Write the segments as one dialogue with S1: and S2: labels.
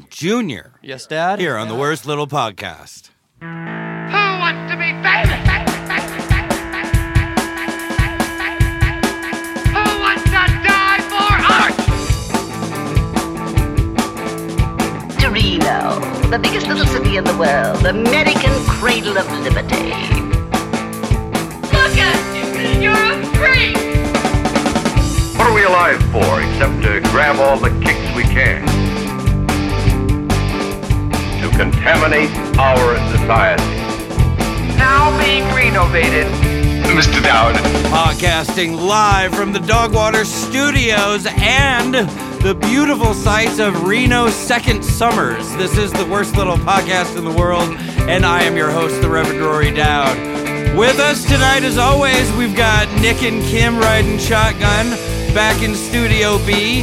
S1: Jr.
S2: Yes, Dad?
S1: Here on the Worst Little Podcast.
S3: Who wants to be famous? Who wants to die for art?
S4: Torino, the biggest little city in the world, American cradle of liberty.
S3: Look at you! You're a freak!
S5: What are we alive for except to grab all the kicks we can? To contaminate our society.
S3: Now being renovated.
S5: Mr. Dowd.
S1: Podcasting live from the Dogwater Studios and the beautiful sights of Reno Second Summers. This is the Worst Little Podcast in the world, and I am your host, the Reverend Rory Dowd. With us tonight, as always, we've got Nick and Kim riding shotgun back in Studio B.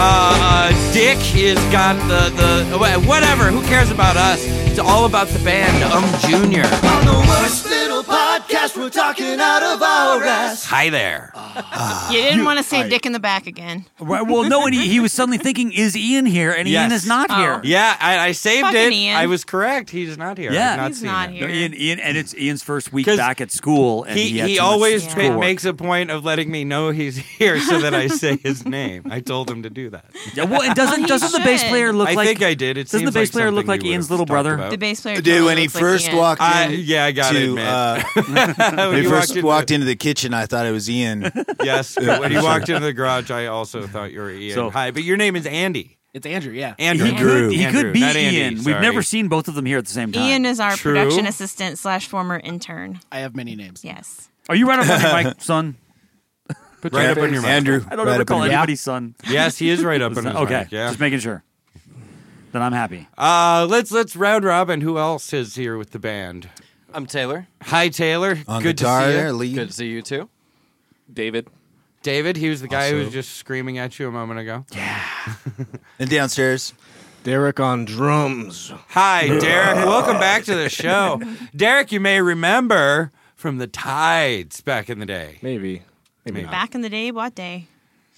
S1: Dick is got the whatever. Who cares about us? It's all about the band Jr.
S6: On the Worst Little Podcast, we're talking out of our ass.
S1: Hi there.
S7: You didn't want to say Dick in the back again.
S2: Right, well, no, and he was suddenly thinking, is Ian here? And
S1: Yes.
S2: Ian is not here.
S1: Yeah, I saved
S7: Fucking
S1: it.
S7: Ian.
S1: I was correct. He's not here.
S2: Yeah.
S1: I've not
S7: He's
S1: seen
S7: not
S1: him.
S7: here.
S2: No, Ian, and it's Ian's first week
S1: 'Cause
S2: back at school. And
S1: He
S2: had too
S1: always
S2: much
S7: Yeah.
S2: schoolwork.
S1: makes a point of letting me know he's here so that I say his name. I told him to do that.
S2: Yeah, well, and doesn't
S7: He
S2: the bass
S7: should.
S2: player look
S1: I
S2: like?
S1: think I did. It
S2: Doesn't
S1: seems
S2: the bass
S1: like
S2: player look
S1: something
S2: like
S1: you
S2: Ian's
S1: would have
S2: little brother?
S1: talked about.
S7: The bass player.
S6: Dude,
S7: totally
S6: when he
S7: looks like
S6: first
S7: Ian.
S6: walked in,
S1: Yeah, I got to
S6: to,
S1: admit.
S6: when he
S1: You
S6: first
S1: walked
S6: walked into the kitchen, I thought it was Ian.
S1: Yes, when you walked into the garage, I also thought you were Ian.
S2: So-
S1: Hi, but your name is Andy.
S8: It's Andrew, yeah.
S1: Andrew.
S2: He could be
S1: not Andy,
S2: Ian. We've
S1: sorry.
S2: never seen both of them here at the same time.
S7: Ian is our
S1: True.
S7: production assistant / former intern.
S8: I have many names.
S7: Yes.
S2: Are you right up on your mic, son?
S1: Right up on your mic.
S6: Andrew.
S2: I don't
S6: right
S2: ever
S6: up on
S2: call
S6: your-
S2: anybody son.
S1: Yes, he is right up on his
S2: Okay,
S1: mic. Yeah.
S2: just making sure. Then I'm happy.
S1: Let's round robin. Who else is here with the band?
S9: I'm Taylor.
S1: Hi, Taylor.
S6: On
S1: Good
S6: guitar
S1: to see
S6: there,
S1: you.
S6: lead.
S9: Good to see you too. David.
S1: David, he was the guy who
S6: Also-
S1: was just screaming at you a moment ago.
S6: And downstairs.
S8: Derek on drums.
S1: Hi, Derek. Welcome back to the show. Derek, you may remember from the Tides back in the day.
S8: Maybe. Maybe not.
S7: Back in the day, what day?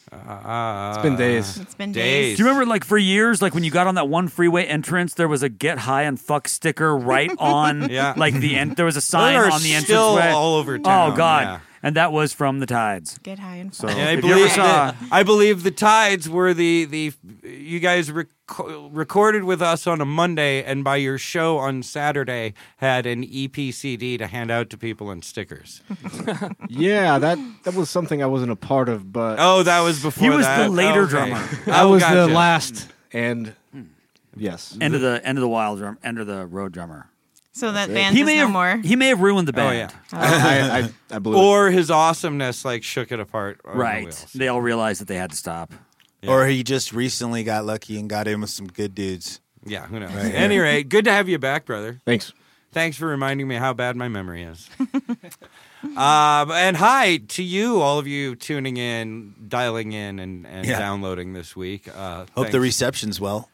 S8: It's been days.
S7: It's been
S1: Days.
S7: days.
S2: Do you remember, like, for years, like, when you got on that one freeway entrance, there was a "Get High and Fuck" sticker right on,
S1: Yeah.
S2: like, the end. There was a sign
S1: Those are
S2: on the
S1: still
S2: entranceway.
S1: all over town,
S2: Oh God!
S1: yeah.
S2: And that was from the Tides.
S7: Get high and
S2: So
S7: fuck.
S1: And
S2: if you ever saw,
S1: I believe the Tides were the you guys recorded with us on a Monday, and by your show on Saturday had an EP CD to hand out to people and stickers.
S8: Yeah, that was something I wasn't a part of, but
S1: Oh, that was before
S2: He was
S1: that?
S2: the later
S1: Okay.
S2: drummer.
S8: I
S1: Oh,
S8: was
S1: gotcha.
S8: the last. And yes.
S2: end of the wild drum, end of the road drummer.
S7: So that band is no more.
S2: He may have ruined the
S1: Oh,
S2: band.
S1: yeah.
S8: I blew it.
S1: Or his awesomeness like shook it apart. on the
S2: Right.
S1: wheels.
S2: They all realized that they had to stop.
S1: Yeah.
S6: Or he just recently got lucky and got in with some good dudes.
S1: Yeah, who knows?
S6: Right, yeah.
S1: Any rate, good to have you back, brother.
S8: Thanks.
S1: Thanks for reminding me how bad my memory is. And hi to you, all of you tuning in, dialing in, and
S6: Yeah.
S1: downloading this week.
S6: Hope
S1: Thanks.
S6: the reception's well.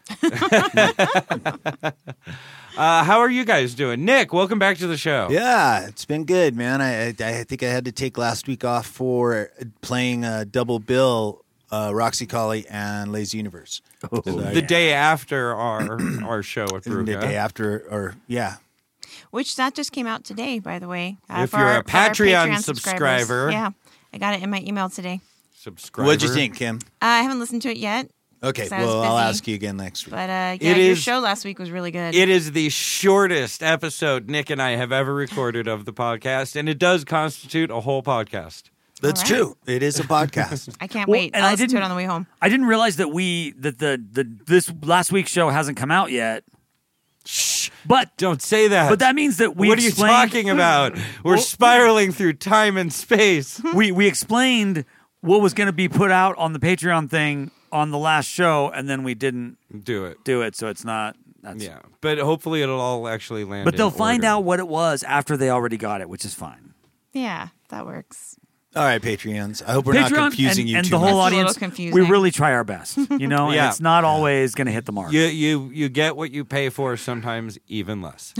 S1: How are you guys doing? Nick, welcome back to the show.
S6: Yeah, it's been good, man. I think I had to take last week off for playing a double bill, Roxy Collie and Lazy Universe.
S1: The day after our show at
S6: And the
S1: Bruca.
S6: day after, or yeah.
S7: Which that just came out today, by the way.
S1: If
S7: for
S1: you're
S7: our-
S1: a
S7: for our
S1: Patreon
S7: subscribers.
S1: subscriber.
S7: Yeah, I got it in my email today.
S1: Subscriber.
S6: What'd you think, Kim?
S7: I haven't listened to it yet,
S6: Okay,
S7: 'Cause I was
S6: well, I'll
S7: busy.
S6: ask you again next week.
S7: but yeah,
S1: It
S7: your
S1: is-
S7: show last week was really good.
S1: It is the shortest episode Nick and I have ever recorded of the podcast, and it does constitute a whole podcast.
S6: That's
S7: All right.
S6: true. It is a podcast.
S7: I can't
S2: Well,
S7: wait.
S2: and
S7: I'll
S2: I
S7: listen to it
S2: didn't-
S7: on the way home.
S2: I didn't realize that this last week's show hasn't come out yet.
S1: Shh!
S2: But
S1: Don't say that.
S2: but that means that we
S1: what are you
S2: explained,
S1: talking about? We're spiraling through time and space.
S2: we explained what was going to be put out on the Patreon thing on the last show, and then we didn't
S1: Do it.
S2: do it, so it's not. That's,
S1: Yeah, but hopefully it'll all actually land.
S2: But they'll
S1: in
S2: find
S1: order.
S2: out what it was after they already got it, which is fine.
S7: Yeah, that works.
S6: All right, Patreons. I hope we're not confusing
S2: and,
S6: you
S2: and
S6: too
S2: the whole
S6: much.
S7: That's a little
S2: audience.
S7: confusing.
S2: We really try our best, you know.
S1: Yeah.
S2: And it's not always going to hit the mark.
S1: You get what you pay for, sometimes even less.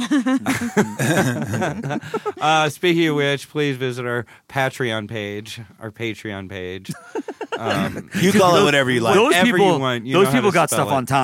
S1: Speaking of which, please visit our Patreon page.
S6: You call it whatever you like.
S2: Those
S1: whatever
S2: people,
S1: you want, you know
S2: those
S1: how
S2: people
S1: to
S2: got
S1: spell
S2: stuff
S1: it.
S2: on time.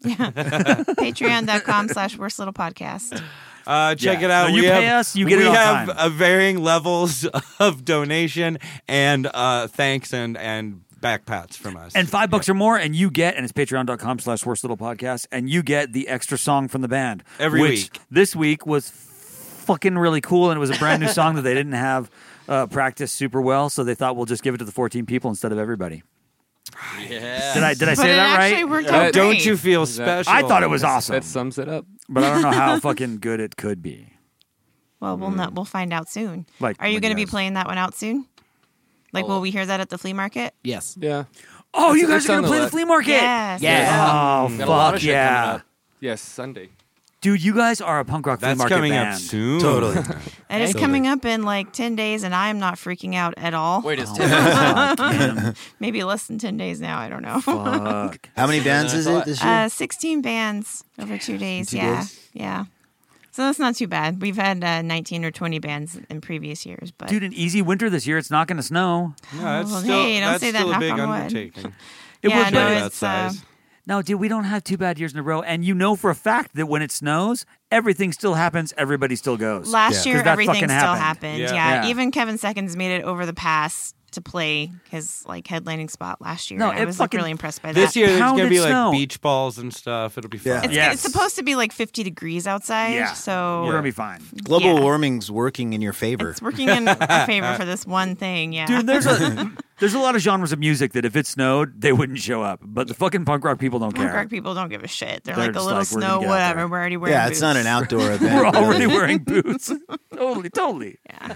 S7: Patreon.com/worstlittlepodcast.
S1: Check
S2: Yeah.
S1: it out.
S2: No, you pay us, you get
S1: we
S2: it on
S1: have
S2: time.
S1: varying levels of donation and thanks and back pats from us.
S2: And $5 or more, and you get, and it's patreon.com/worstlittlepodcast, and you get the extra song from the band.
S1: Every
S2: which
S1: week.
S2: This week was fucking really cool, and it was a brand new song that they didn't have practiced super well, so they thought we'll just give it to the 14 people instead of everybody.
S9: Yeah.
S2: Did I
S7: But
S2: say
S7: it
S2: that
S7: actually
S2: right?
S7: worked out
S1: Don't
S7: great.
S1: you feel special?
S2: I thought it was awesome,
S9: That sums it up.
S2: but I don't know how fucking good it could be.
S7: Well, we'll find out soon.
S2: Like,
S7: Are you
S2: when
S7: going to
S2: you
S7: be
S2: guys-
S7: playing that one out soon? Like, will we hear that at the flea market?
S10: Yes.
S9: Yeah.
S2: Oh, you guys
S9: It's
S2: are
S9: on
S2: going to play
S9: the
S2: the flea market?
S7: Yes.
S2: Oh,
S9: Got a lot of
S2: fuck
S9: shit coming
S2: yeah.
S9: up. Yes, Sunday.
S2: Dude, you guys are a punk rock flea
S1: That's
S2: market
S1: coming
S2: band.
S1: up soon.
S6: Totally.
S7: It is coming up in like 10 days, and I am not freaking out at all.
S9: Wait, it's
S2: Fuck, man.
S7: Maybe less than 10 days now. I don't know.
S2: Fuck.
S6: How many bands is it this year?
S7: 16 bands over 2 days.
S6: 2
S7: yeah.
S6: days?
S7: Yeah. So that's not too bad. We've had 19 or 20 bands in previous years, but
S2: Dude, an easy winter this year. It's not going to snow.
S1: No, that's
S7: Well,
S1: still,
S7: hey, don't
S1: that's
S7: say that,
S1: still a
S7: knock
S1: big
S7: on wood.
S1: undertaking.
S2: It
S7: yeah,
S2: was
S7: no,
S1: Play that
S7: it's
S1: size.
S2: No, dude, we don't have 2 bad years in a row. And you know for a fact that when it snows, everything still happens. Everybody still goes.
S7: last
S2: Yeah.
S7: year
S2: 'Cause that
S7: everything
S2: fucking
S7: still
S2: happened.
S7: happened.
S1: Yeah.
S7: Yeah.
S2: Yeah.
S7: Even Kevin Seconds made it over the pass to play his like headlining spot last year.
S2: No,
S7: and I
S2: it
S7: was like
S2: fucking-
S7: really impressed by
S1: This
S7: that.
S1: year there's
S2: Pounded
S1: gonna be
S2: snow.
S1: like beach balls and stuff. It'll be fun.
S6: Yeah.
S7: It's,
S2: Yes.
S7: it's supposed to be like 50 degrees outside.
S2: Yeah.
S7: So
S2: We're going to be fine.
S6: Global
S7: yeah.
S6: warming's working in your favor.
S7: it's working in our favor for this one thing. Yeah.
S2: Dude, there's a lot of genres of music that if it snowed, they wouldn't show up. But the fucking punk rock people don't
S7: Punk
S2: care.
S7: rock people don't give a shit. They're,
S2: They're
S7: like a
S2: just
S7: little
S2: like, we're gonna
S7: snow,
S2: get out
S7: whatever.
S2: there.
S7: We're already wearing
S6: Yeah,
S7: boots.
S6: it's not an outdoor event.
S2: We're already
S6: really.
S2: wearing boots. Totally.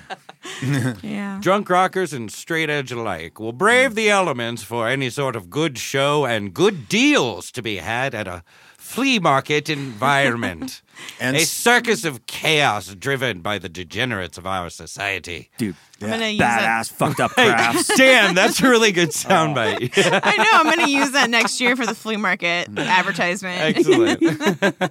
S7: Yeah.
S1: Drunk rockers and straight edge alike will brave the elements for any sort of good show and good deals to be had at a flea market environment.
S6: And
S1: A circus of chaos driven by the degenerates of our society.
S2: Dude,
S7: I'm gonna use that.
S2: badass fucked up crafts.
S1: Dan, that's a really good soundbite.
S7: I know. I'm gonna use that next year for the flea market advertisement.
S1: Excellent.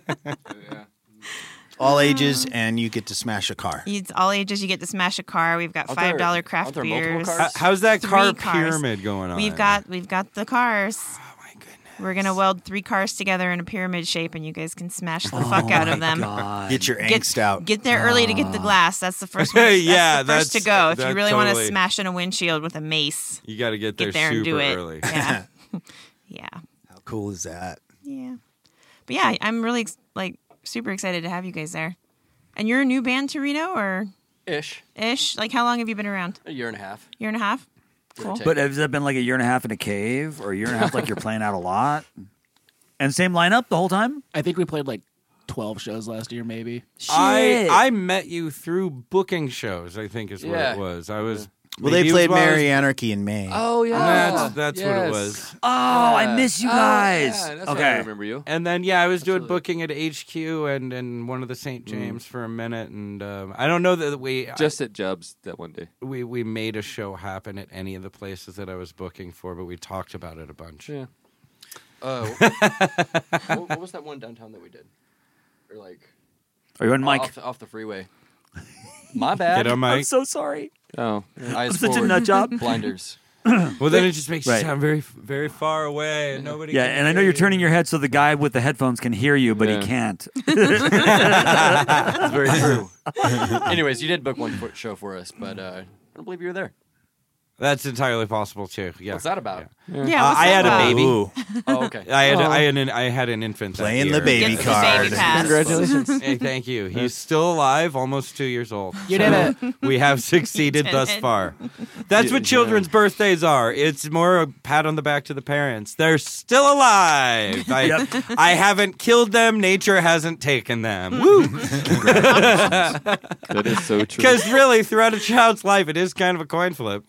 S6: all ages, and you get to smash a car.
S7: It's all ages. You get to smash a car. We've got
S9: Aren't there-
S7: $5 craft
S9: aren't there multiple
S7: beers.
S9: cars?
S1: How's that
S7: 3
S1: car
S7: cars.
S1: pyramid going on?
S7: We've got the cars.
S1: Oh my goodness.
S7: We're gonna weld 3 cars together in a pyramid shape, and you guys can smash the fuck out of them.
S2: God.
S6: Get your angst out.
S7: Get there early to get the glass. That's the first one.
S1: Yeah,
S7: that's the first to
S1: that's-
S7: go. If you
S1: that
S7: really want to
S1: totally-
S7: smash in a windshield with a mace,
S1: You got to get there
S7: get there
S1: super
S7: and do it.
S1: early.
S7: Yeah, yeah,
S6: How cool is that?
S7: yeah. But yeah, I'm really like super excited to have you guys there. And you're a new band to Reno, or
S9: Ish.
S7: ish? Like, how long have you been around?
S9: A year and a half.
S7: Year and a half.
S9: Give or
S7: Cool.
S9: take.
S2: But has that been like a year and a half in a cave or a year and a half like you're playing out a lot? And same lineup the whole time?
S10: I think we played like 12 shows last year, maybe.
S1: I met you through booking shows, I think is what
S9: Yeah.
S1: it was. I was.
S6: Well,
S1: maybe
S6: they
S1: it
S6: played
S1: was-
S6: Merry Anarchy in May.
S9: Oh yeah,
S1: That's what it was.
S2: Oh, I miss you guys.
S9: Yeah, that's
S2: okay.
S9: why I remember you.
S1: And then I was doing
S9: Absolutely.
S1: booking at HQ and one of the St. James for a minute, and I don't know that we
S9: Just at Jub's that one day.
S1: we made a show happen at any of the places that I was booking for, but we talked about it a bunch.
S9: Yeah. Oh. what was that one downtown that we did? Or like
S2: Are you on mic?
S9: off the freeway. My bad.
S1: Get on
S2: I'm
S1: mic.
S2: so sorry.
S9: Oh, eyes
S2: I'm such a
S9: forward.
S2: nut job.
S9: Blinders.
S1: Well, then it just makes
S2: Right.
S1: you sound very, very far away, and nobody.
S2: Yeah,
S1: can
S2: and I know
S1: hear
S2: you're
S1: you.
S2: turning your head so the guy with the headphones can hear you, but
S9: Yeah.
S2: he can't.
S9: That's very true. Anyways, you did book one show for us, but I don't believe you were there.
S1: That's entirely possible too. Yeah.
S9: What's that about?
S7: Yeah, what's
S1: I had
S7: that
S1: a
S7: about?
S1: baby.
S6: Ooh,
S9: Oh, okay.
S1: I had an infant that
S6: playing
S1: year.
S6: the baby
S7: Gets the
S6: card.
S7: baby pass.
S10: Congratulations.
S1: Hey, thank you. He's still alive, almost 2 years old.
S10: You did it.
S1: We have succeeded
S7: You
S1: thus
S7: did it.
S1: far. That's what children's birthdays are. It's more a pat on the back to the parents. They're still alive. I haven't killed them. Nature hasn't taken them. Woo!
S9: That is so true.
S1: Because really, throughout a child's life, it is kind of a coin flip.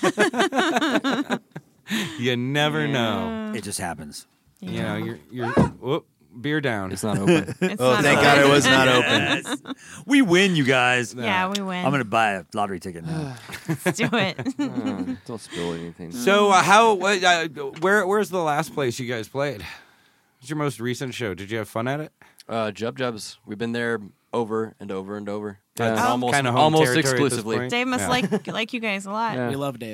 S1: You never know.
S2: It just happens.
S1: You know, you're whoop, beer down.
S9: It's not open.
S7: It's
S6: Oh,
S7: not
S6: thank
S7: open.
S6: God it was not open.
S2: We win, you guys.
S7: Yeah, we win.
S2: I'm going to buy a lottery ticket now.
S7: Let's do it.
S9: Don't spill anything.
S1: So, where's the last place you guys played? What's your most recent show? Did you have fun at it?
S9: Jubs. We've been there over and over and over.
S1: That's
S9: almost
S1: kinda home
S9: almost
S1: territory at this
S9: exclusively.
S1: point.
S7: Dave must
S1: Yeah.
S7: like you guys a lot.
S9: Yeah.
S10: We love Dave.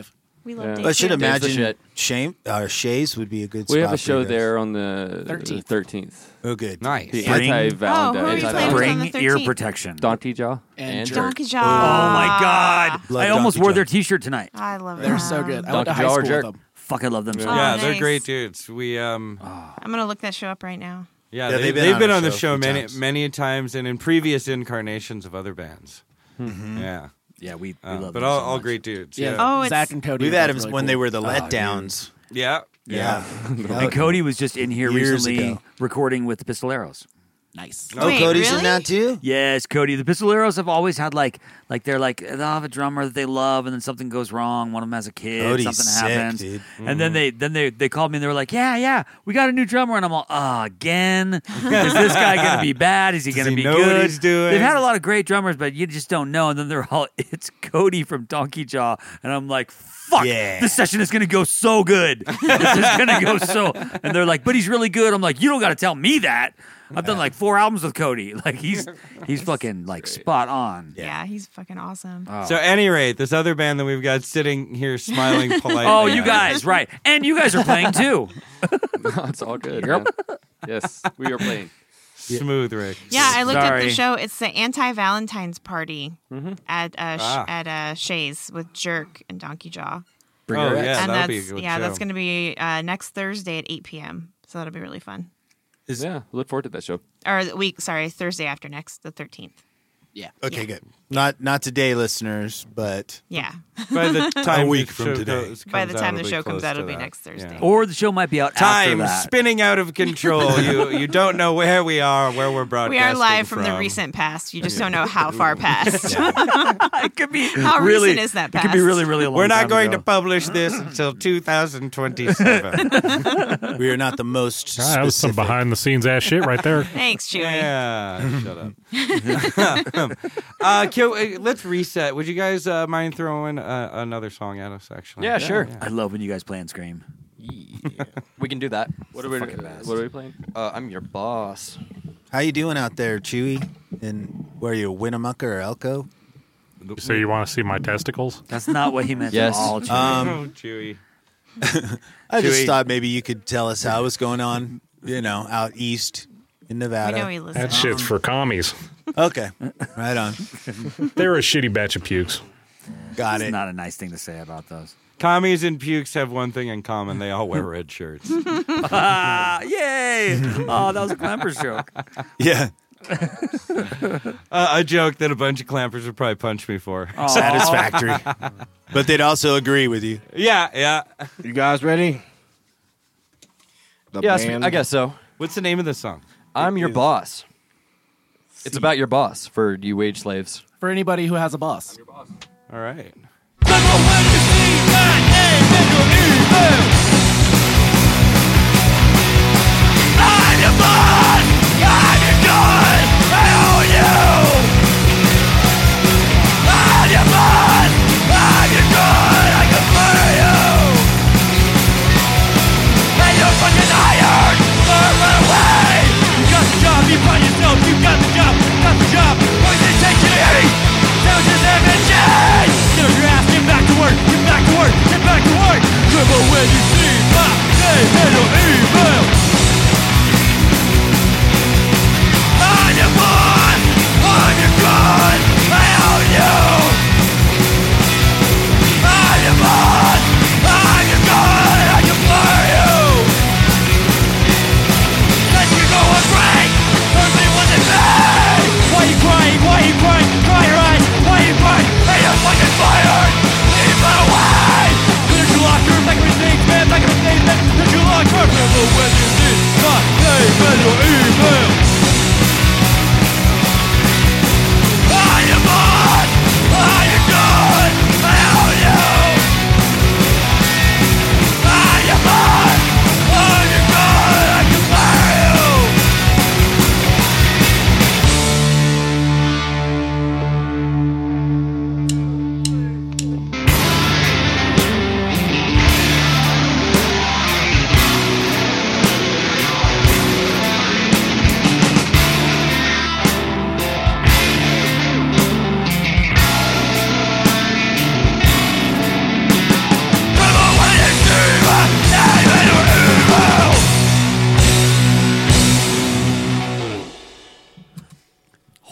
S7: We love
S9: Yeah.
S7: Dave.
S6: I should
S7: too.
S9: Dave's the
S6: imagine
S9: shit.
S6: Shays would be a good spot.
S9: We have a
S6: for
S9: show
S6: you guys.
S9: there on the
S10: 13th.
S9: 13th.
S6: Oh, good.
S1: Nice.
S9: The
S2: Bring-
S9: anti-Valentine.
S7: Oh, who are you playing with?
S2: Bring
S7: on the
S2: ear
S7: 13th.
S2: protection.
S9: Donkey Jaw
S10: And Jerk.
S7: Donkey Jaw.
S2: Oh my God!
S6: Love
S2: I almost
S6: Donkey
S2: wore
S6: Jaw.
S2: their T-shirt tonight.
S7: I love
S10: They're
S7: them.
S10: so good. I went to
S9: Donkey
S10: high
S9: Jaw or
S10: school with
S9: Jerk?
S10: them.
S2: Fuck, I love them so
S7: Oh,
S2: much.
S1: Yeah, they're
S7: nice.
S1: great dudes. We
S7: I'm gonna look that show up right now.
S1: yeah,
S6: Yeah,
S1: they've
S6: they've
S1: been
S6: on
S1: on
S6: the
S1: the
S6: show
S1: show
S6: a few
S1: many
S6: times.
S1: many times and in previous incarnations of other bands. Yeah.
S2: Yeah, we love
S1: but
S2: them
S1: all,
S2: so
S1: all
S2: much.
S1: great dudes.
S10: Yeah.
S1: Yeah.
S7: Oh, it's-
S10: Zach and Cody.
S6: We've
S10: are
S6: had
S10: both
S6: them
S10: really
S6: when
S10: cool.
S6: they were the Letdowns.
S1: Yeah.
S6: Yeah.
S2: And Cody was just in here
S6: Years
S2: recently
S6: ago.
S2: recording with the Pistoleros.
S10: Nice.
S6: Oh,
S7: Wait,
S6: Cody's
S7: really?
S6: in that too?
S2: Yes, Cody. The Pistoleros have always had they'll have a drummer that they love, and then something goes wrong. One of them has a kid.
S6: Cody's
S2: something
S6: sick,
S2: happens,
S6: dude.
S2: and then they called me and they were like, "Yeah, we got a new drummer." And I'm all, again? Is this guy gonna be bad? Is he gonna
S1: he
S2: be
S1: know what
S2: good?
S1: he's doing?
S2: They've had a lot of great drummers, but you just don't know. And then they're all, "It's Cody from Donkey Jaw," and I'm like, fuck,
S6: Yeah.
S2: this session is going to go so good. This is going to go so... And they're like, but he's really good. I'm like, you don't got to tell me that. I've done like 4 albums with Cody. Like, he's fucking like spot on.
S7: Yeah, he's fucking awesome.
S1: So, at any rate, this other band that we've got sitting here smiling politely.
S2: Oh, you guys, right. And you guys are playing too.
S9: No, it's all good. man. Yes, we are playing.
S1: Smooth, Rick.
S7: Yeah, I looked up
S2: Sorry.
S7: the show. It's the anti-Valentine's party at
S1: Ah.
S7: at Shays with Jerk and Donkey Jaw.
S2: Bring
S1: Oh,
S2: your ex.
S1: yeah,
S7: and
S1: that'll
S7: that's
S1: be a good
S7: that's
S1: show.
S7: going to be next Thursday at 8 p.m. So that'll be really fun.
S9: Yeah, look forward to that show.
S7: Or the week, sorry, Thursday after next, the 13th.
S10: Yeah.
S6: Okay, good. Not today, listeners, but
S7: Yeah.
S1: By the time
S6: week
S1: the
S6: from
S1: show
S6: today.
S7: By the
S1: comes
S7: time
S1: it'll
S7: the
S1: be
S7: show comes
S1: close
S7: out,
S1: to
S7: it'll be
S1: that.
S7: next Thursday.
S1: Yeah.
S2: Or the show might be out after
S1: Time
S2: that.
S1: spinning out of control. You don't know where we are, where we're broadcasting
S7: We are live from the recent past. You just don't know how far past.
S2: It could be
S7: How
S2: really,
S7: recent is that
S2: It could be
S7: past?
S2: really, really long.
S1: We're not
S2: time
S1: going to
S2: ago.
S1: publish this until 2027.
S6: we are not the most
S11: That was some
S6: specific.
S11: behind the scenes ass shit right there.
S7: Thanks, Chewy.
S1: Yeah, shut up. Let's reset. Would you guys mind throwing another song at us? Actually,
S9: Yeah, sure.
S2: I love when you guys play and scream.
S9: We can do that. What are we?
S2: fucking best.
S9: What are we playing? I'm your boss.
S6: How you doing out there, Chewy? In where are you, Winnemucca or Elko?
S11: So you want to see my testicles?
S2: That's not what he meant
S9: Yes.
S2: at all. Chewy.
S1: Oh, Chewy.
S6: I just
S2: Chewy.
S6: thought maybe you could tell us how it was going on, out east in
S7: We
S6: Nevada.
S7: know he listens.
S11: That shit's for commies.
S6: Okay, right on.
S11: They're a shitty batch of pukes.
S6: Got
S2: It's
S6: it.
S2: not a nice thing to say about those.
S1: Commies and pukes have one thing in common: they all wear red shirts.
S2: Yay! Oh, that was a Clampers joke.
S6: Yeah,
S1: A joke that a bunch of clampers would probably punch me for.
S6: satisfactory. But they'd also agree with you.
S1: Yeah.
S8: You guys ready? The
S9: Yes,
S8: band?
S9: I guess so.
S1: What's the name of the song?
S9: I'm your boss. It's about your boss for you wage slaves.
S10: For anybody who has a boss.
S1: All right.
S12: Back to work,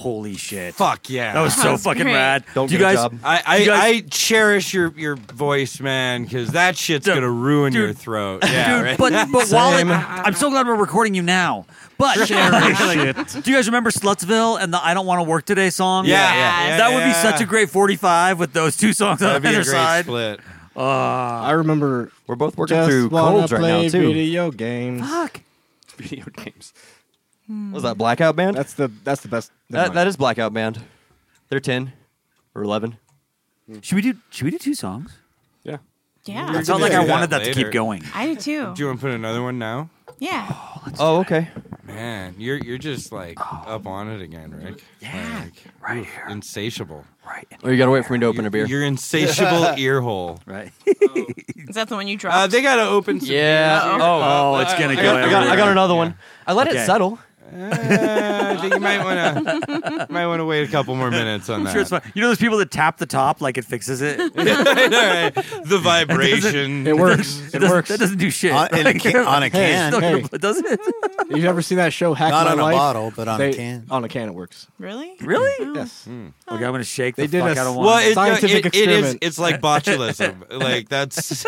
S2: Holy shit!
S1: Fuck yeah.
S2: That was so
S7: was
S2: fucking
S7: great.
S2: rad.
S9: Don't
S2: Do you
S9: get a
S2: guys?
S9: job.
S1: I cherish your voice, man, because that shit's
S2: Dude,
S1: gonna ruin your
S2: dude,
S1: throat. Yeah,
S2: Dude,
S1: right?
S2: but while I'm so glad we're recording you now. But do you guys remember Slutsville and the "I Don't Want to Work Today" song?
S1: yeah,
S2: That would be such a great 45 with those two songs on
S1: That'd be
S2: either
S1: a great
S2: side.
S1: split.
S8: I remember
S9: We're both working
S8: just
S9: through
S8: wanna
S9: colds right
S8: play
S9: now too.
S8: video games.
S2: Fuck.
S9: Video games. Was that Blackout Band?
S8: That's the best. Never mind.
S9: That is Blackout Band. They're 10 or 11.
S2: Should we do two songs?
S9: Yeah.
S7: Yeah.
S2: I felt like I wanted that to keep going.
S7: I do too.
S1: Do you want to put another one now?
S7: Yeah.
S9: Oh, okay.
S1: Man, you're just like up on it again, Rick.
S2: Yeah,
S1: Like,
S2: right
S1: oof,
S2: here.
S1: insatiable.
S2: Right.
S9: Or you gotta wait for me to open a beer.
S1: Your insatiable ear hole.
S2: Right.
S7: Is that the one you dropped?
S1: They gotta open some
S9: Yeah.
S2: Oh, it's gonna
S9: I
S2: go
S9: got
S2: everywhere.
S9: another one. I let
S2: Okay.
S9: it settle.
S1: I think you might want to wait a couple more minutes on
S2: I'm
S1: that.
S2: sure it's fine. You know those people that tap the top like it fixes it?
S1: The vibration.
S8: It works. It works.
S2: That doesn't do shit.
S6: On a can.
S8: Hey.
S2: Does it?
S8: You've ever seen that show Hack
S6: Not
S8: My
S6: on a
S8: Life?
S6: bottle, but on a can.
S8: On a can, it works.
S7: Really?
S2: Really?
S8: Yes.
S2: Okay, I'm gonna shake the
S8: They did
S2: fuck
S8: a
S2: out of one.
S1: Well,
S8: Scientific
S1: it is.
S8: experiment.
S1: It's like botulism. Like that's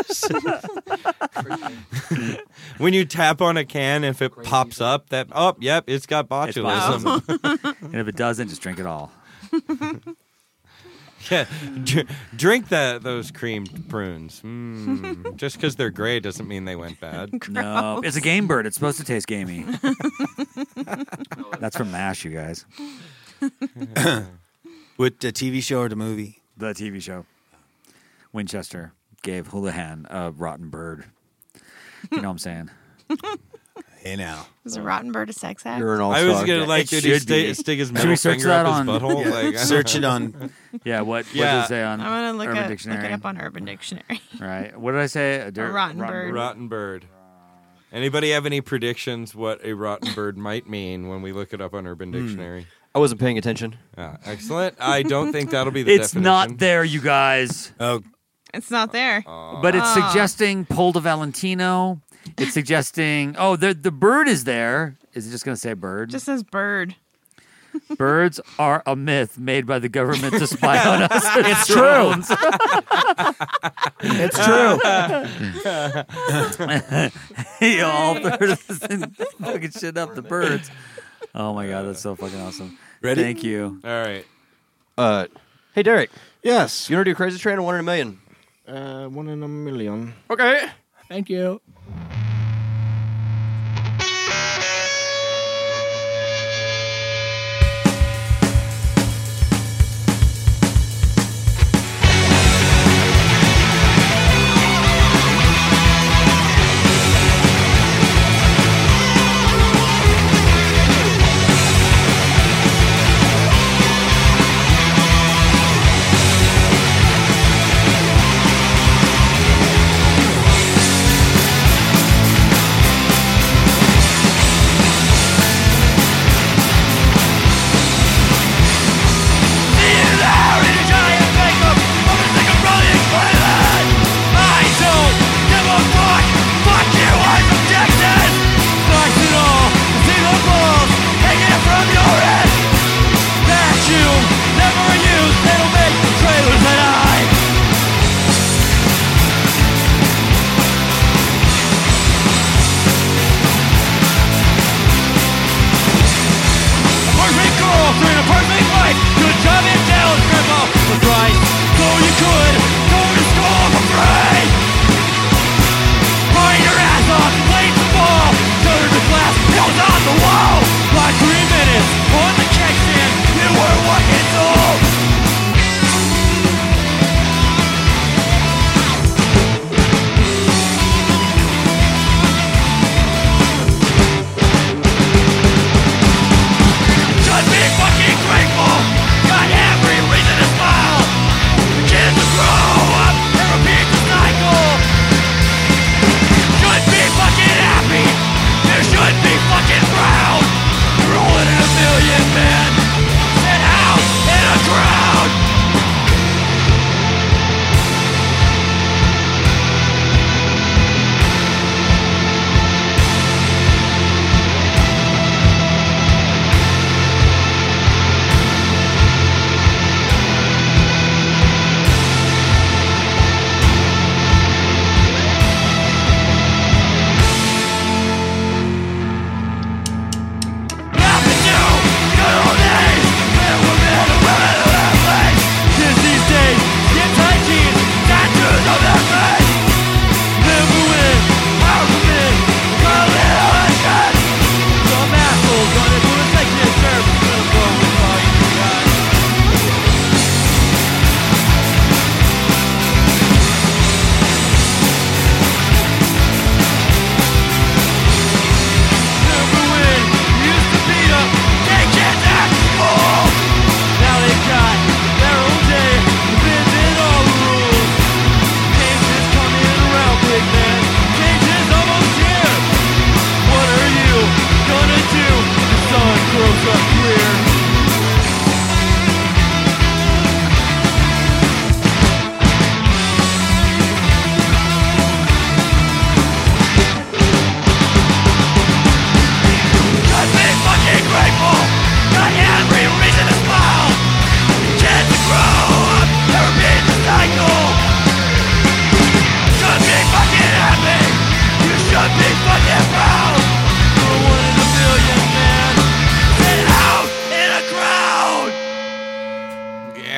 S1: when you tap on a can. If it pops up, yep, it's got botulism.
S2: And if it doesn't, just drink it all.
S1: Yeah, drink those creamed prunes. Just because they're gray doesn't mean they went bad.
S2: No, it's a game bird. It's supposed to taste gamey. That's from MASH, you guys.
S6: With the TV show or the movie?
S2: The TV show. Winchester gave Houlihan a rotten bird. You know what I'm saying?
S6: Hey now.
S7: Is a rotten bird a sex act?
S9: You're an all-star.
S1: I was gonna like,
S2: It
S1: did he
S2: should be.
S1: stick his
S2: Should we
S1: middle
S2: search
S1: finger
S2: that
S1: up
S2: on-
S1: his butthole?
S6: Yeah.
S1: Like,
S6: Search it on.
S2: Yeah, what
S1: Yeah.
S2: does it say on
S7: I'm gonna look
S2: Urban
S7: it
S2: Dictionary?
S7: up on Urban Dictionary.
S2: Right. What did I say?
S7: A rotten bird.
S1: rotten bird. Anybody have any predictions what a rotten bird might mean when we look it up on Urban Dictionary?
S9: I wasn't paying attention.
S1: Excellent. I don't think that'll be the
S2: It's
S1: definition.
S2: not there, you guys.
S6: Oh,
S7: It's not there.
S2: But it's suggesting Pol de Valentino. It's suggesting, the bird is there. Is it just going to say bird?
S7: Just says bird.
S2: Birds are a myth made by the government to spy on us.
S8: It's true. It's true.
S2: Y'all fucking shit up the birds. Oh my god, that's so fucking awesome.
S6: Ready?
S2: Thank you.
S1: All right.
S9: Hey, Derek.
S8: Yes.
S9: You want to do Crazy Train or 1 in a Million?
S8: 1 in a million.
S9: Okay.
S10: Thank you.
S12: Thank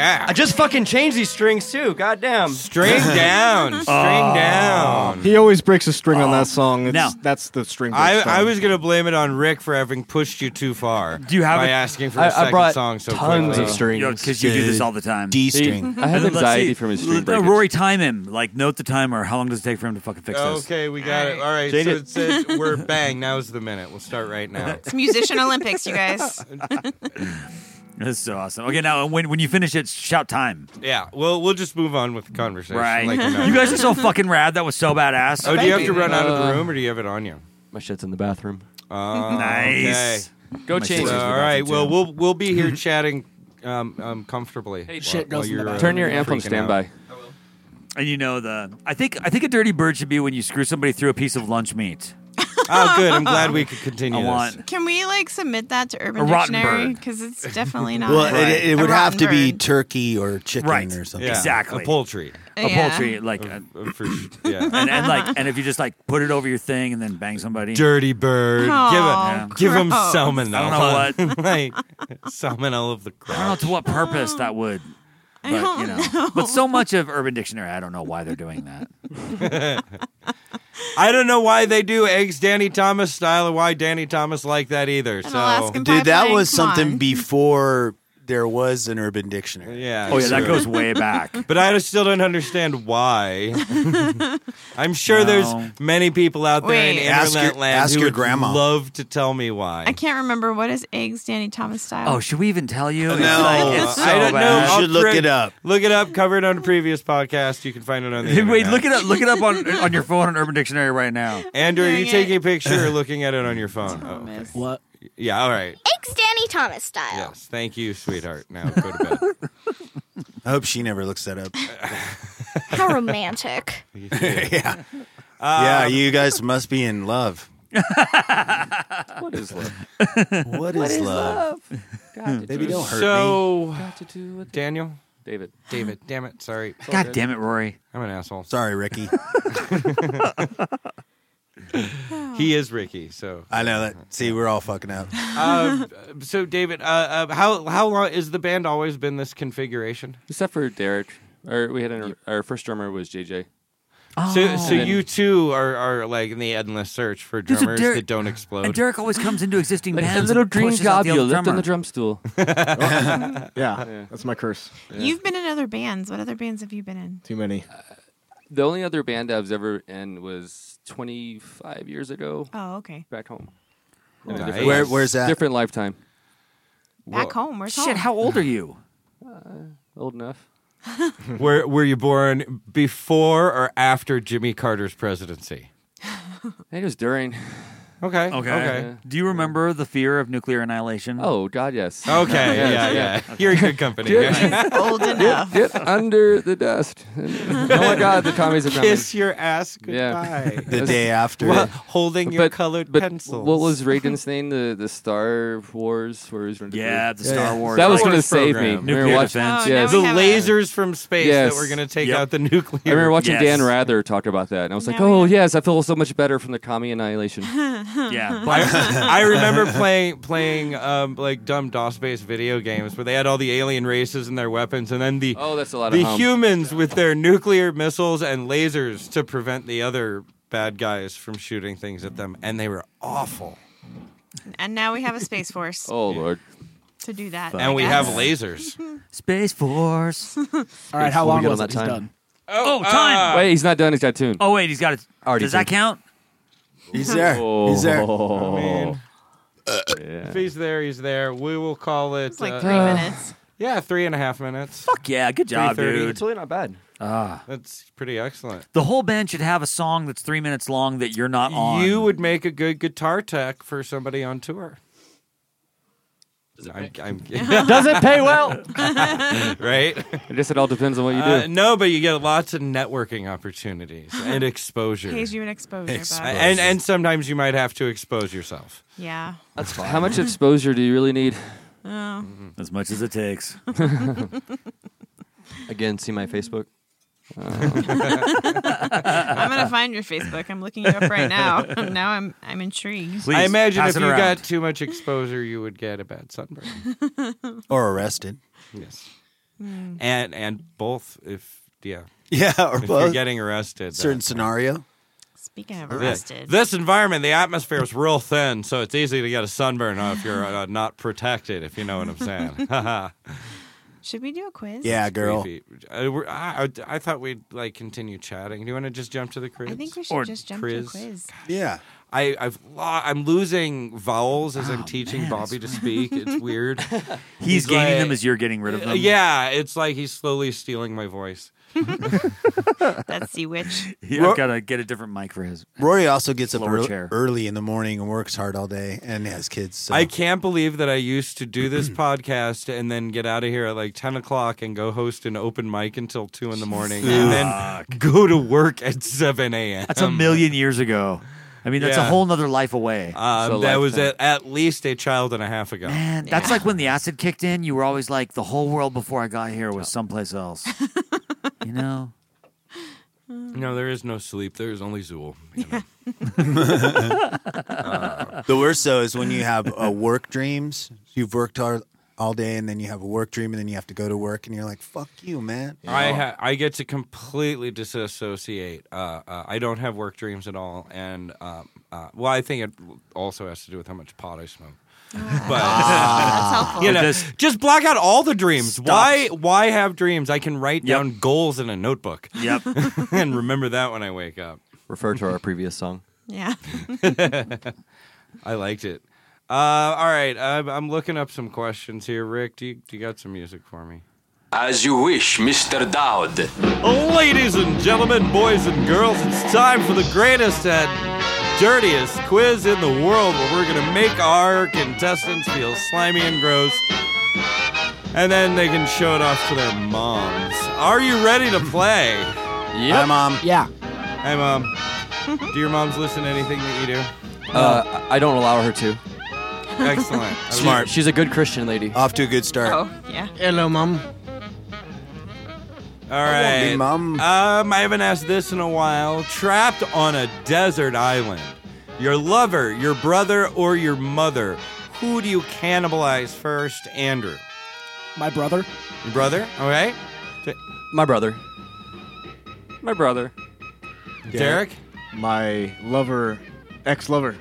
S1: back.
S9: I just fucking changed these strings too. Goddamn.
S1: String down. String down.
S8: He always breaks a string on that song.
S2: Now-
S8: That's the string. break
S1: I
S8: song.
S1: was going to blame it on Rick for having pushed you too far.
S2: Do you have
S1: by
S2: it?
S1: asking for a
S9: I
S1: second
S9: brought
S1: song so
S9: tons
S1: quickly?
S9: of strings.
S2: Because you do this all the time.
S6: D string.
S12: I have
S2: Let's
S12: anxiety
S2: see.
S12: from his string breakage.
S2: Rory, time him. Like, note the timer. How long does it take for him to fucking fix this?
S1: Okay, we got it. All right,
S9: Change
S1: so
S9: it.
S1: it said we're bang. Now's the minute. We'll start right now.
S7: It's Musician Olympics, you guys.
S2: This is so awesome. Okay, now when you finish it, shout time.
S1: Yeah, we'll just move on with the conversation.
S2: Right.
S1: Like we're not-
S2: You guys are so fucking rad. That was so badass.
S1: Oh, do you have to run out of the room, or do you have it on you?
S9: My shit's in the bathroom.
S1: Oh,
S2: Nice.
S1: Okay.
S12: Go change.
S1: So, all right. Well, we'll be here chatting comfortably.
S12: Hey,
S10: shit goes in the bathroom.
S12: Turn your amp on
S1: freaking
S12: standby.
S2: And you know I think a dirty bird should be when you screw somebody through a piece of lunch meat.
S1: Oh, good. I'm glad we could continue
S2: I
S1: this.
S2: want.
S7: Can we submit that to Urban
S2: A rotten
S7: Dictionary?
S2: bird.
S7: Because it's definitely not.
S6: Well, it
S7: a
S6: would have
S7: rotten
S6: to be
S7: bird.
S6: turkey or chicken
S2: Right.
S6: or something.
S1: Yeah,
S2: Exactly.
S1: a poultry.
S2: A
S7: Yeah.
S2: poultry, like,
S1: Yeah.
S2: and if you just put it over your thing and then bang somebody.
S1: Dirty bird.
S7: Oh,
S1: give him
S7: gross.
S1: salmonella.
S2: I don't know what.
S1: like salmonella of the
S2: I don't know
S1: crowd.
S2: to what purpose that would. But
S7: don't
S2: you know. But so much of Urban Dictionary, I don't know why they're doing that.
S1: I don't know why they do eggs Danny Thomas style or why Danny Thomas like that either.
S7: An
S1: So
S7: Alaskan
S6: Dude, that
S7: pipeline,
S6: was
S7: come
S6: something
S7: on.
S6: before there was an Urban Dictionary.
S1: yeah.
S2: Oh yeah, that
S1: sure.
S2: goes way back.
S1: But I still don't understand why. I'm sure
S2: No.
S1: there's many people out there
S7: Wait.
S1: in
S6: Ask
S1: internet
S6: your-
S1: land
S6: ask
S1: who
S6: your
S1: would
S6: grandma.
S1: love to tell me why.
S7: I can't remember what is eggs Danny Thomas style.
S2: Oh, should we even tell you?
S6: No,
S2: it's so
S1: I don't know.
S2: bad.
S6: You
S1: I'll
S6: should look it up.
S1: Look it up. Covered on a previous podcast. You can find it on the
S2: Wait,
S1: internet.
S2: look it up. Look it up on your phone on Urban Dictionary right now.
S1: Andrew, are you
S7: Dang it.
S1: taking a picture or looking at it on your phone? Oh, okay.
S10: What?
S1: Yeah, all right.
S13: Eggs Danny Thomas style.
S1: Yes, thank you, sweetheart. Now go to bed.
S6: I hope she never looks that up.
S13: How romantic.
S6: Yeah. Yeah, you guys must be in love.
S12: What is love?
S6: What is love? Baby, don't hurt me.
S1: So,
S12: Got to do with
S1: Daniel,
S12: David.
S1: David, damn it, sorry.
S2: God damn it, Rory.
S1: I'm an asshole.
S6: Sorry, Ricky.
S1: He is Ricky, so.
S6: I know that. See, we're all fucking up.
S1: So, David, how long is the band always been this configuration?
S12: Except for Derek. We had our first drummer was JJ.
S1: So you two are like in the endless search for
S2: Dude, so
S1: drummers
S2: Derek-
S1: that don't explode.
S2: And Derek always comes into existing
S12: Like
S2: bands.
S12: a little
S2: and
S12: dream
S2: pushes out
S12: job
S2: the
S12: you
S2: other
S12: lift on
S2: drummer.
S12: the drum stool.
S8: Yeah, that's my curse.
S7: You've been in other bands. What other bands have you been in?
S8: Too many.
S12: The only other band I was ever in was 25 years ago
S7: Oh, okay.
S12: back home.
S1: Nice.
S12: In a different
S6: Where's that?
S12: Different lifetime.
S7: Back home. Where's
S2: Shit,
S7: home?
S2: how old are you?
S12: Old enough.
S1: Were you born before or after Jimmy Carter's presidency?
S12: I think it was during.
S1: Okay.
S2: Okay. Do you remember the fear of nuclear annihilation?
S12: Oh, God, yes.
S1: Okay.
S12: Yes,
S1: Yeah. You're in good company.
S12: Get,
S7: Old enough.
S12: get under the dust. Oh, my God, the Tommies are coming.
S1: Kiss your ass goodbye.
S6: The day after.
S1: While holding your colored pencils.
S12: What was Reagan's name? The Star Wars? Where he was running
S2: Yeah, the Star Wars.
S12: That was
S1: Star
S12: going to
S1: Wars
S12: save me.
S1: program.
S12: I remember
S2: Nuclear
S12: watching,
S2: defense.
S7: Oh,
S12: yes.
S7: now
S1: the
S7: we have
S1: lasers from space
S12: Yes.
S1: that were going to take
S2: Yep.
S1: out the nuclear?
S12: I remember watching
S2: Yes.
S12: Dan Rather talk about that, and I was like,
S7: Now we
S12: "Oh
S7: have-
S12: yes, I feel so much better from the commie annihilation."
S2: Yeah.
S1: I remember playing like dumb DOS-based video games where they had all the alien races and their weapons, and then the
S12: Oh, that's a lot
S1: the
S12: of hum.
S1: humans with their nuclear missiles and lasers to prevent the other bad guys from shooting things at them, and they were awful.
S7: And now we have a Space Force
S12: Oh Lord.
S7: to do that.
S1: And
S7: I
S1: we
S7: guess.
S1: have lasers.
S2: Space Force.
S10: All right, how
S12: Before we
S10: long
S12: get on
S10: was
S12: that
S10: it? He's
S12: time.
S10: done.
S2: Oh, time.
S12: Wait, he's not done. He's got tuned.
S2: Oh, wait, he's got it.
S12: Already
S2: Does that
S12: tuned.
S2: count?
S6: He's there. He's there.
S12: Oh,
S1: Man.
S12: yeah.
S1: If he's there, he's there. We will call it.
S7: It's like 3 minutes.
S1: Yeah, 3.5 minutes.
S2: Fuck yeah, good job,
S1: 3:30.
S2: dude.
S12: It's really not bad.
S1: That's pretty excellent.
S2: The whole band should have a song that's 3 minutes long that you're not on.
S1: You would make a good guitar tech for somebody on tour.
S12: Does it pay well?
S1: Right?
S12: I guess it all depends on what you do.
S1: No, but you get lots of networking opportunities and exposure.
S7: Pays you an exposure. But
S1: And sometimes you might have to expose yourself.
S7: yeah.
S12: That's fine. How much exposure do you really need?
S7: Oh.
S2: As much as it takes.
S9: Again, see my Facebook.
S7: I'm gonna find your Facebook. I'm looking you up right now. Now I'm intrigued.
S2: Please,
S1: I imagine
S2: pass
S1: if
S2: it
S1: you
S2: around.
S1: got too much exposure, you would get a bad sunburn.
S6: Or arrested.
S1: Yes. and both if
S6: or
S1: if
S6: both.
S1: you're getting arrested.
S6: Certain scenario.
S7: Speaking of
S1: Yeah.
S7: arrested.
S1: This environment, the atmosphere is real thin, so it's easy to get a sunburn if you're not protected, if you know what I'm saying.
S7: Should we do a quiz?
S6: Yeah, girl.
S1: I thought we'd like continue chatting. Do you want to just jump to the quiz?
S7: I think we should just jump to a quiz.
S6: Yeah.
S1: I'm losing vowels as I'm teaching Bobby to speak. It's weird.
S2: He's gaining
S1: like-
S2: them as you're getting rid of them.
S1: Yeah, it's like he's slowly stealing my voice.
S7: That's Sea Witch.
S2: Yeah, I've got to get a different mic for his.
S6: Rory also gets up
S2: Lower chair.
S6: early in the morning and works hard all day and has kids. So.
S1: I can't believe that I used to do this podcast and then get out of here at like 10 o'clock and go host an open mic until 2 in the morning and then go to work at 7 a.m.
S2: That's a million years ago. I mean, that's a
S1: Yeah.
S2: whole nother life away.
S1: That was at least a child and a half ago.
S2: Man, that's like when the acid kicked in. You were always like, the whole world before I got here was someplace else. You know?
S1: No, there is no sleep. There is only Zool. You know?
S6: The worst, though, is when you have work dreams. You've worked hard all day, and then you have a work dream, and then you have to go to work, and you're like, fuck you, man.
S1: I get to completely disassociate. I don't have work dreams at all, and well, I think it also has to do with how much pot I smoke. But
S7: That's helpful.
S1: you know, just block out all the dreams. Why have dreams? I can write down goals in a notebook.
S2: Yep,
S1: and remember that when I wake up.
S9: Refer to our previous song.
S7: Yeah.
S1: I liked it. All right, I'm looking up some questions here. Rick, do you got some music for me?
S14: As you wish, Mr. Dowd.
S1: Ladies and gentlemen, boys and girls, it's time for the greatest and dirtiest quiz in the world, where we're going to make our contestants feel slimy and gross, and then they can show it off to their moms. Are you ready to play?
S9: Yep.
S6: Hi, Mom.
S10: Yeah.
S1: Hi, Mom. Do your moms listen to anything that you do?
S9: I don't allow her to.
S1: Excellent.
S6: Smart.
S9: She's a good Christian lady.
S6: Off to a good start.
S7: Oh, yeah.
S8: Hello, Mom.
S1: All right.
S6: Mom.
S1: I haven't asked this in a while. Trapped on a desert island. Your lover, your brother, or your mother. Who do you cannibalize first, Andrew?
S10: My brother.
S1: Your brother? All right.
S9: My brother.
S12: My brother.
S1: Derek?
S8: My lover, ex-lover.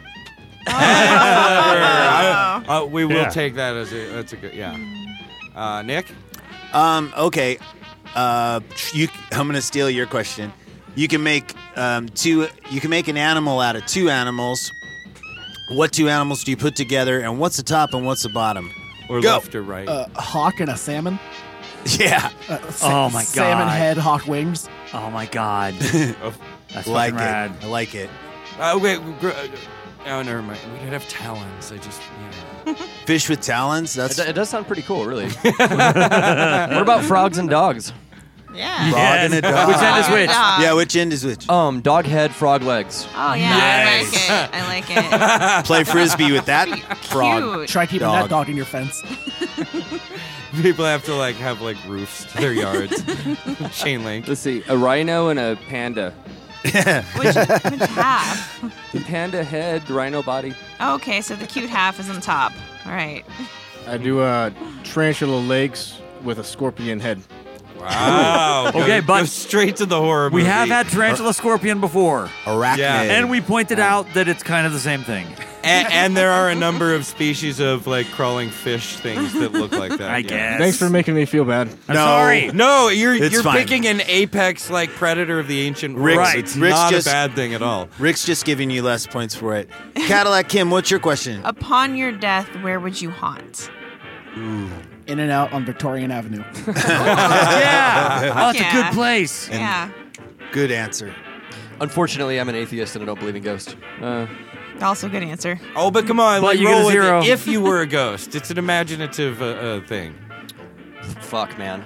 S1: We will
S11: Yeah.
S1: take that as that's a good, yeah. Nick?
S6: Okay. I'm gonna steal your question. You can make You can make an animal out of two animals. What two animals do you put together, and what's the top and what's the bottom?
S1: Or
S6: Go.
S1: left or right?
S10: A hawk and a salmon.
S6: Yeah.
S2: Oh my
S10: Salmon
S2: God.
S10: head, hawk wings.
S2: Oh my God. That's
S6: like
S2: fucking rad.
S6: it. I like it.
S1: Okay. Oh, never mind. We could have talons.
S6: Fish with talons. That's
S9: It does sound pretty cool, really. What about frogs and dogs?
S7: Yeah.
S6: frog and a dog.
S2: Which end is which?
S7: Dog.
S6: Yeah, which end is which?
S9: Dog head, frog legs.
S7: Oh, yeah. I like it.
S6: Play frisbee with that frog.
S7: Cute.
S10: Try keeping
S6: Dog.
S10: that dog in your fence.
S1: People have to have roofs to their yards. Chain link.
S12: Let's see. A rhino and a panda.
S7: Which half?
S12: The panda head, the rhino body.
S7: Oh, okay, so the cute half is on top. All right.
S8: I do tarantula legs with a scorpion head.
S1: Wow.
S2: Okay,
S1: go straight to the horror
S2: We
S1: movie.
S2: have had tarantula scorpion before.
S6: Arachnid.
S1: Yeah.
S2: And we pointed out that it's kind of the same thing.
S1: And there are a number of species of crawling fish things that look like that.
S2: I guess.
S8: Thanks for making me feel bad.
S2: I'm sorry.
S1: No, you're
S6: It's fine.
S1: picking an apex predator of the ancient world.
S6: Rick's-
S1: It's
S6: Rick's
S1: not
S6: just-
S1: a bad thing at all.
S6: Rick's just giving you less points for it. Cadillac Kim, what's your question?
S7: Upon your death, where would you haunt?
S10: In and out on Victorian Avenue.
S2: Yeah. Oh, it's a
S7: Yeah.
S2: good place.
S7: Yeah.
S6: Good answer.
S9: Unfortunately, I'm an atheist and I don't believe in ghosts.
S7: Also good answer.
S1: Oh, but come on,
S2: But you
S1: roll
S2: get a
S1: with
S2: zero.
S1: it. If you were a ghost, it's an imaginative thing.
S9: Fuck, man.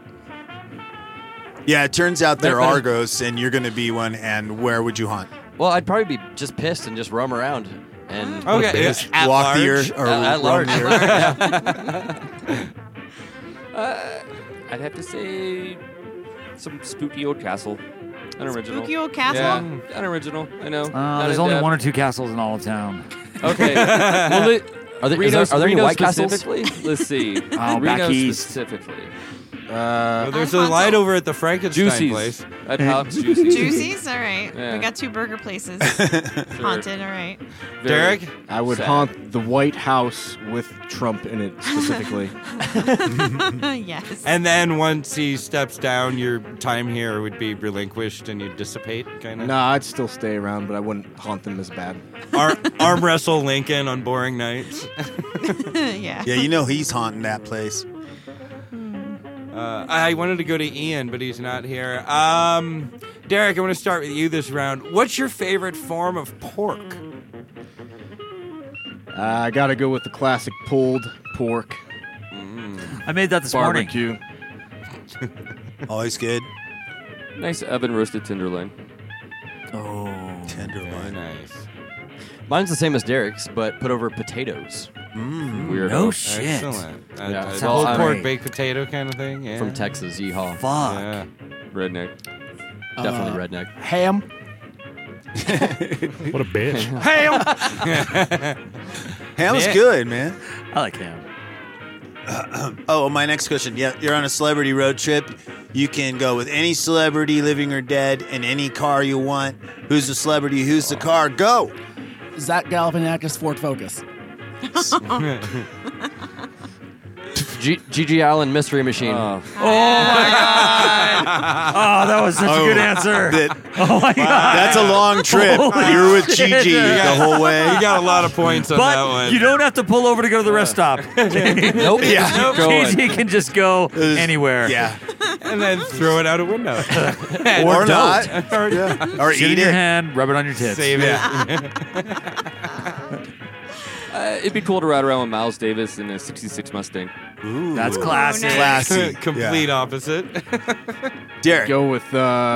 S6: Yeah, it turns out there
S9: But-
S6: are ghosts, and you're going to be one. And where would you haunt?
S9: Well, I'd probably be just pissed and just roam around and
S1: Okay,
S6: Just
S1: at
S6: walk the
S1: large?
S6: earth or
S9: At
S6: roam
S9: large.
S6: the earth.
S12: I'd have to say some spooky old castle. Unoriginal.
S7: Spooky old castle?
S12: Yeah, unoriginal. I know. Not
S2: There's
S12: in
S2: only
S12: depth.
S2: one or two castles in all of town.
S12: Okay. Well,
S9: Are there
S12: Reno,
S9: any
S12: Reno
S9: white castles?
S12: specifically? Let's see.
S2: Oh,
S12: Reno
S2: back east.
S12: specifically.
S1: There's a light over at the Frankenstein
S12: Juicy's.
S1: place.
S12: At House Juicy's.
S7: Juicy's? All right.
S12: Yeah.
S7: We got 2 burger places. Haunted, all right.
S1: Derek?
S8: I would haunt the White House with Trump in it specifically.
S7: Yes.
S1: And then once he steps down, your time here would be relinquished and you'd dissipate, kind of?
S8: No, I'd still stay around, but I wouldn't haunt them as bad.
S1: Arm wrestle Lincoln on boring nights.
S7: Yeah.
S6: Yeah, you know he's haunting that place.
S1: I wanted to go to Ian, but he's not here. Derek, I want to start with you this round. What's your favorite form of pork?
S8: I gotta go with the classic pulled pork.
S2: I made that this morning.
S8: Barbecue.
S6: Always good.
S12: Nice oven roasted tenderloin.
S2: Oh,
S6: tenderloin.
S1: Nice.
S9: Mine's the same as Derek's, but put over potatoes.
S12: Weirdo.
S2: No shit.
S1: Excellent.
S12: Yeah.
S1: A
S2: Sounds
S1: pulled pork,
S2: great.
S1: baked potato kind of thing? Yeah.
S9: From Texas, yeehaw.
S2: Fuck.
S1: Yeah.
S12: Redneck.
S9: Definitely redneck.
S10: Ham.
S11: What a bitch.
S6: Ham is
S1: Yeah.
S6: good, man.
S2: I like ham.
S6: Oh, my next question. Yeah, you're on a celebrity road trip. You can go with any celebrity, living or dead, in any car you want. Who's the celebrity? Who's the car? Go.
S10: Zach Galifianakis Ford Focus.
S9: Gigi Allen Mystery Machine.
S2: Oh my god! Oh, that was such a good answer. Oh my god!
S6: That's a long trip.
S2: Holy
S6: You were with
S2: shit.
S6: Gigi the whole way.
S1: You got a lot of points on that
S2: But
S1: one.
S2: you don't have to pull over to go to the rest stop.
S9: Nope.
S6: Yeah.
S9: Keep going.
S2: Gigi can just go anywhere.
S6: Yeah.
S1: And then throw it out a window.
S6: Or not.
S1: Or,
S6: Or
S2: Shit
S6: eat
S2: in your
S6: it.
S2: hand, rub it on your tits.
S1: Save it.
S12: It'd be cool to ride around with Miles Davis in a '66 Mustang.
S6: Ooh.
S2: That's classic.
S7: nice.
S6: Classy.
S1: Complete opposite.
S6: Derek.
S8: Go with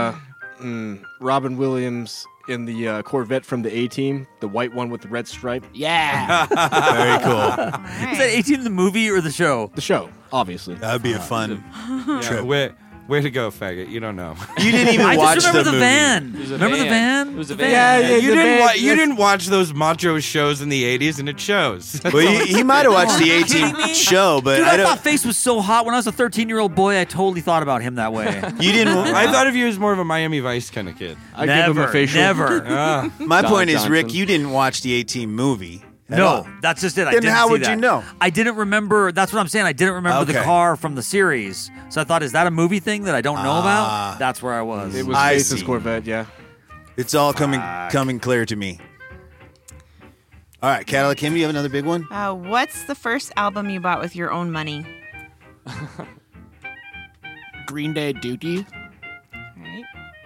S8: Robin Williams in the Corvette from the A-Team, the white one with the red stripe.
S10: Yeah.
S6: Very cool.
S7: All
S2: Is that 18 the movie or the show?
S8: The show, obviously.
S6: That would be a fun trip.
S1: Way to go, faggot. You don't know.
S6: You didn't even
S2: I
S6: watch
S2: just remember the
S6: movie.
S2: van.
S12: It was a
S2: Remember the
S12: van.
S2: van?
S12: It was a
S2: The
S12: van.
S6: Yeah,
S1: You
S6: the
S1: didn't.
S6: van-
S1: You didn't watch those macho shows in the '80s, and it shows.
S6: Well, he might have watched the A-Team show, but
S2: Dude,
S6: I
S2: I
S6: don't.
S2: thought Face was so hot. When I was a 13-year-old boy, I totally thought about him that way.
S6: You didn't.
S1: I thought of you as more of a Miami Vice kind of kid.
S8: I give him a facial.
S2: Never.
S6: My
S12: Don
S6: point is, Rick,
S12: Johnson.
S6: you didn't watch the A-Team movie. at
S2: No,
S6: all.
S2: that's just it. I
S6: Then
S2: didn't
S6: how
S2: see
S6: would
S2: that.
S6: you know?
S2: I didn't remember. That's what I'm saying. I didn't remember the
S6: Okay.
S2: car from the series. So I thought, is that a movie thing that I don't know about? That's where I was.
S8: It was
S6: I
S8: Face's
S6: see.
S8: Corvette, yeah.
S6: It's all coming clear to me. All right, Cadillac Kim, do you have another big one?
S7: What's the first album you bought with your own money?
S10: Green Day Dookie.
S7: Right.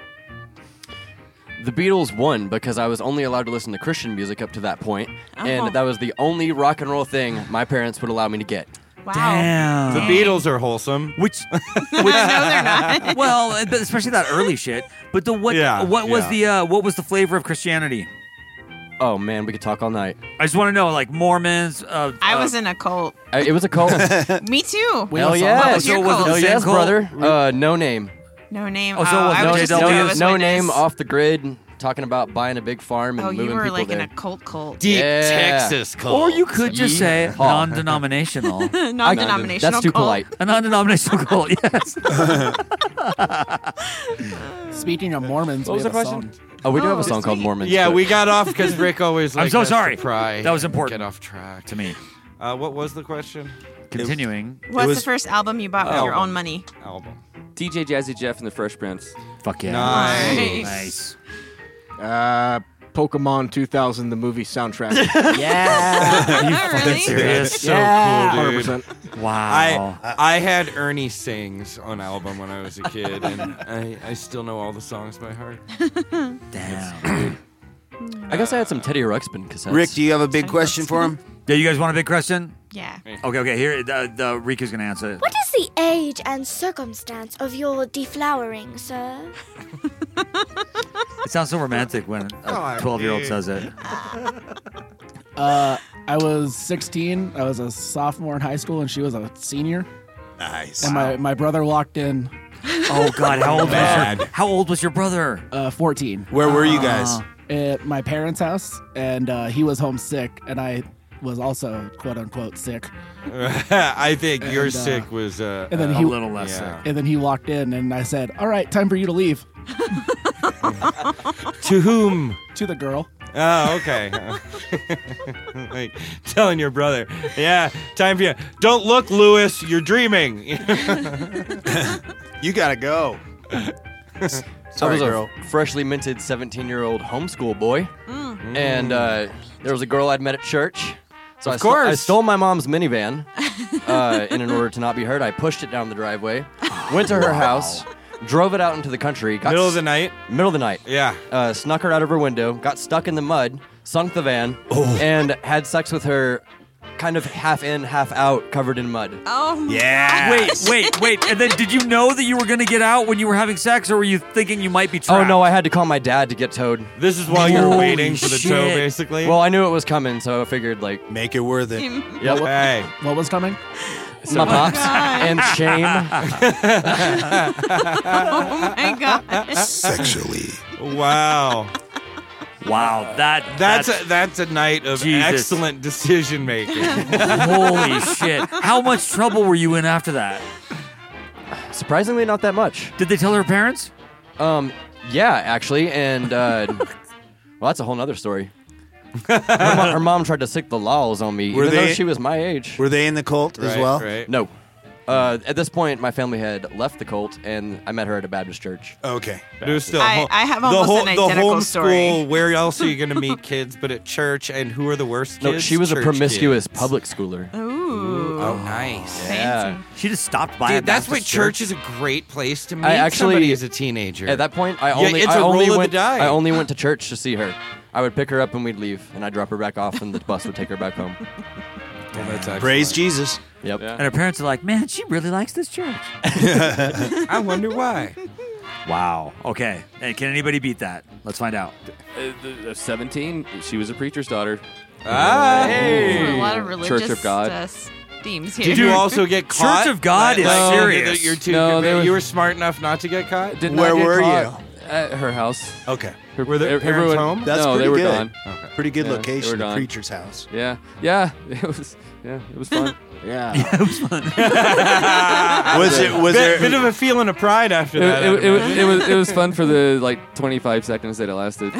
S9: The Beatles won because I was only allowed to listen to Christian music up to that point,
S7: Oh.
S9: and that was the only rock and roll thing my parents would allow me to get.
S7: Wow.
S2: Damn.
S1: The Beatles are wholesome.
S2: Which,
S7: No, they're not.
S2: well, but especially that early shit. But the what?
S1: Yeah,
S2: what was
S1: yeah.
S2: the what was the flavor of Christianity?
S9: Oh man, we could talk all night.
S2: I just want to know, like Mormons.
S7: I was in a cult.
S9: It was a cult.
S7: Me too.
S9: Hell yeah!
S7: What was your
S2: So was it
S7: cult?
S2: the
S9: Hell
S2: same
S9: yes,
S2: cult?
S9: brother. No name.
S7: No name.
S2: Oh, so it was
S7: I
S2: no
S7: was just a
S2: JW?
S7: Jehovah's
S9: No
S7: Witness.
S9: name, off the grid, talking about buying a big farm and
S7: Oh,
S9: moving
S7: you were
S9: people
S7: like
S9: there.
S7: in a cult.
S1: Deep
S9: Yeah.
S1: Texas cult.
S2: Or you could just say
S9: Yeehaw.
S2: non-denominational.
S7: Non-denominational
S9: That's too
S7: cult.
S9: polite.
S2: A non-denominational cult. Yes.
S10: Speaking of Mormons,
S9: What was
S10: we
S9: the
S10: have a
S9: question?
S10: song.
S9: Oh, we do have a
S7: Oh,
S9: song called
S7: sweet.
S9: Mormons.
S1: Yeah,
S9: but-
S1: we got off because Rick always.
S2: I'm
S1: Like,
S2: so
S1: likes to
S2: sorry.
S1: pry
S2: That was
S1: and
S2: important
S1: Get off track.
S2: to me.
S1: What was the question?
S2: Continuing.
S7: What's
S6: was-
S7: the first album you bought with your
S1: Album.
S7: own money?
S1: Album.
S12: DJ Jazzy Jeff and the Fresh Prince.
S2: Fuck yeah.
S1: Nice.
S2: Nice.
S8: Pokemon 2000, the movie soundtrack.
S2: Yeah. Are you fucking
S7: Really?
S2: serious?
S1: It's so cool, dude.
S8: 100%.
S2: Wow.
S1: I had Ernie Sings on album when I was a kid, and I still know all the songs by heart.
S2: Damn.
S9: I guess I had some Teddy Ruxpin cassettes.
S6: Rick, do you have a big question for him?
S2: Yeah, you guys want a big question?
S7: Yeah.
S2: Okay. Here, the Rika's gonna answer it.
S13: What is the age and circumstance of your deflowering, sir?
S2: It sounds so romantic when a 12-year-old says it.
S10: I was 16. I was a sophomore in high school, and she was a senior.
S6: Nice.
S10: And my brother walked in
S2: Oh God, how old was your brother?
S10: 14.
S6: Where were you guys?
S10: At my parents' house, and he was homesick, and I was also quote unquote sick.
S1: I think your
S10: And,
S1: sick was
S10: and then he,
S2: a little less sick.
S10: And then he walked in, and I said, "All right, time for you to leave."
S1: To whom?
S10: To the girl.
S1: Oh, okay. Like telling your brother, yeah, time for you. Don't look, Lewis. You're dreaming.
S6: You gotta go.
S9: I was
S6: girl.
S9: a freshly minted 17-year-old homeschool boy, and there was a girl I'd met at church. So
S1: Of
S9: I
S1: course.
S9: stole my mom's minivan, and in order to not be heard, I pushed it down the driveway, went to her house, drove it out into the country.
S1: Middle of the night?
S9: Middle of the night.
S1: Yeah.
S9: Snuck her out of her window, got stuck in the mud, sunk the van, and had sex with her kind of half in, half out, covered in mud.
S7: Oh, my
S2: Wait. And then did you know that you were going to get out when you were having sex, or were you thinking you might be trapped?
S9: Oh, no, I had to call my dad to get towed.
S1: This is while you're
S2: Holy
S1: waiting for the tow,
S2: shit.
S1: basically.
S9: Well, I knew it was coming, so I figured, like...
S6: Make it worth it.
S9: Yep.
S1: Hey.
S10: What was coming?
S9: My pops
S7: God.
S9: and shame.
S7: Oh, my God.
S6: Sexually.
S1: Wow.
S2: Wow,
S1: That's a night of
S2: Jesus.
S1: excellent decision making.
S2: Holy shit. How much trouble were you in after that?
S9: Surprisingly, not that much.
S2: Did they tell her parents?
S9: Yeah, actually, and well, that's a whole nother story. Her mom tried to sick the lols on me, even though she was my age.
S6: Were they in the cult as well?
S1: Right.
S9: No. At this point, my family had left the cult, and I met her at a Baptist church.
S6: Okay.
S1: There's still
S7: I have almost an identical
S1: the
S7: story.
S1: homeschool, where else are you going to meet kids but at church? And who are the worst kids?
S9: No, she was a
S1: Church
S9: promiscuous
S1: kids.
S9: public schooler.
S7: Ooh.
S1: Oh, nice.
S9: Yeah.
S2: She just stopped by.
S1: Dude,
S2: a
S1: that's why
S2: Baptist
S1: church is a great place to meet
S9: I actually-
S1: somebody as a teenager.
S9: At that point, I
S1: Yeah,
S9: only
S1: it's
S9: I
S1: a
S9: only
S1: roll of
S9: went
S1: the die.
S9: I only went to church to see her. I would pick her up and we'd leave, and I'd drop her back off, and the bus would take her back home.
S1: Well, that's excellent.
S6: Praise Jesus.
S9: Yep.
S2: And her parents are like, man, she really likes this church.
S1: I wonder why.
S2: Wow. Okay. And can anybody beat that? Let's find out.
S12: 17, she was a preacher's daughter.
S1: Ah,
S7: A lot of religious
S12: Church of God.
S7: themes here.
S1: Did you also get caught?
S2: Church of God is
S1: Like,
S2: serious.
S1: You're too
S12: No, they
S1: you
S12: were-
S1: were smart enough not to get caught?
S12: Did
S6: Where
S12: not get
S6: were
S12: caught At her house.
S6: Okay.
S1: Were the parents
S12: Everyone-
S1: home?
S6: That's
S12: no,
S6: pretty
S12: they were
S6: good.
S12: gone.
S6: Pretty good
S12: Yeah, they
S6: location,
S12: were
S6: the
S12: gone.
S6: preacher's house.
S12: Yeah, it was fun.
S8: Yeah.
S6: Was there
S1: bit of a feeling of pride after that?
S12: It was fun for the like 25 seconds that it lasted.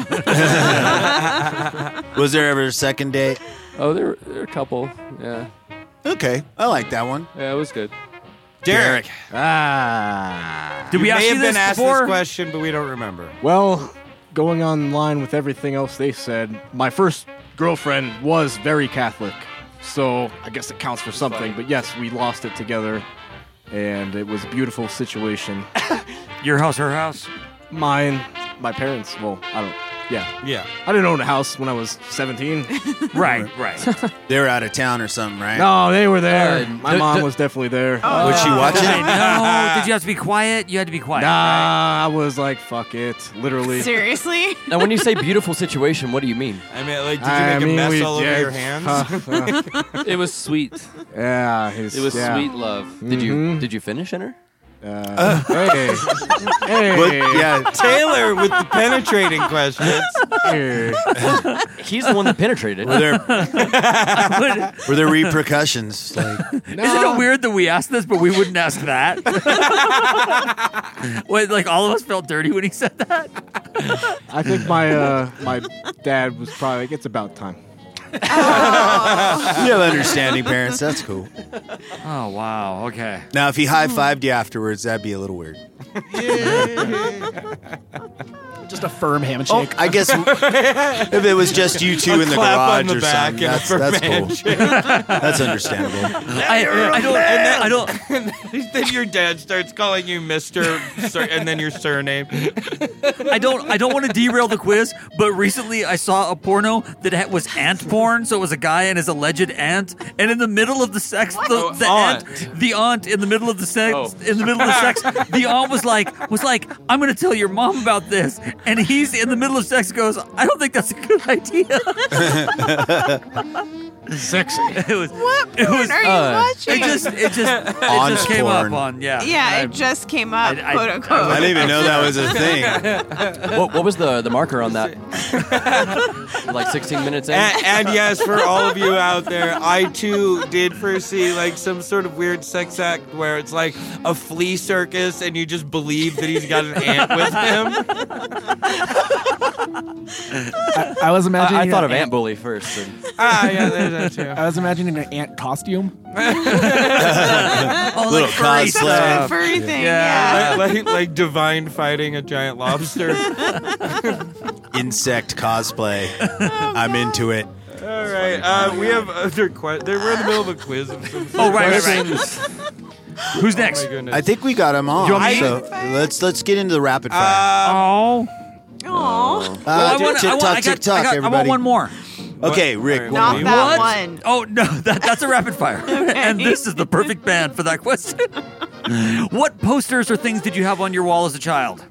S6: was there ever a second date?
S12: Oh, there were a couple. Yeah,
S6: Okay. I like that one.
S12: it was good.
S1: Derek.
S2: Did we
S1: you
S2: ask
S1: may
S2: you
S1: have
S2: this
S1: been asked
S2: before?
S1: this question, but we don't remember.
S8: Well, going on line with everything else they said, my first girlfriend was very Catholic. So I guess it counts for something. But yes, we lost it together. And it was a beautiful situation.
S2: Your house, her house?
S8: Mine, my parents, well, I don't, yeah.
S1: Yeah.
S8: I didn't own a house when I was 17.
S2: Right.
S6: They were out of town or something, right?
S8: No, they were there. My
S9: d-
S8: mom
S9: d-
S8: was definitely there.
S6: Was she watching?
S2: No. Did you have to be quiet? You had to be quiet.
S8: Nah, I was like, fuck it. Literally.
S7: Seriously?
S9: Now, when you say beautiful situation, what do you mean?
S1: I mean, like, did you make a mess all over your hands?
S12: It was sweet.
S8: Yeah,
S12: It was sweet love.
S9: Did you finish in her?
S8: Hey.
S6: Yeah.
S1: Taylor with the penetrating questions.
S9: He's the one that penetrated.
S6: Were there repercussions? Like,
S2: Isn't it weird that we asked this, but we wouldn't ask that? Wait, like all of us felt dirty when he said that?
S8: I think my my dad was probably like, it's about time.
S6: you have understanding parents. That's cool.
S2: Oh, wow. Okay.
S6: Now, if he high-fived you afterwards, that'd be a little weird.
S10: Just a firm handshake.
S6: I guess if it was just you two in the
S1: clap on
S6: garage
S1: the
S6: or
S1: back
S6: something,
S1: and a
S6: that's
S1: firm
S6: cool.
S1: handshake.
S6: That's understandable.
S2: I don't.
S1: Then your dad starts calling you Mr. and then your surname.
S2: I don't want to derail the quiz, but recently I saw a porno that was ant porn. So it was a guy and his alleged aunt, and in the middle of the sex, the aunt in the middle of the sex, the aunt was like, I'm gonna tell your mom about this, and he's in the middle of sex goes, I don't think that's a good idea.
S8: Sexy.
S2: It was.
S7: What
S2: It
S7: porn
S2: was.
S7: are you watching?
S2: It just came
S6: porn.
S2: up on. Yeah.
S7: Yeah, it just came up, quote unquote.
S6: I didn't even know that was a thing.
S9: What was the marker on that? Like 16 minutes in?
S1: And yes, for all of you out there, I too did first see like some sort of weird sex act where it's like a flea circus and you just believe that he's got an ant with him.
S10: I was imagining.
S9: I thought
S10: an
S9: of Ant Bully first.
S1: Yeah, there's that too.
S10: I was imagining an ant costume.
S2: Oh,
S6: Little
S2: furry
S6: cosplay.
S2: stuff.
S7: Furry thing, yeah.
S1: Like Divine fighting a giant lobster.
S6: Insect cosplay. I'm into it.
S1: All right, we have other questions. We're in the middle of a quiz. Of some
S2: Oh, right. Who's next?
S1: Oh my goodness.
S6: I think we got them all.
S2: You want me
S6: So let's get into the rapid fire.
S2: Oh.
S7: Aw.
S6: TikTok,
S2: I
S6: everybody.
S2: want one more.
S6: Okay, Rick.
S1: All
S7: Not
S1: right,
S7: that
S2: What?
S7: one.
S2: Oh no, that's a rapid fire, and this is the perfect band for that question. What posters or things did you have on your wall as a child?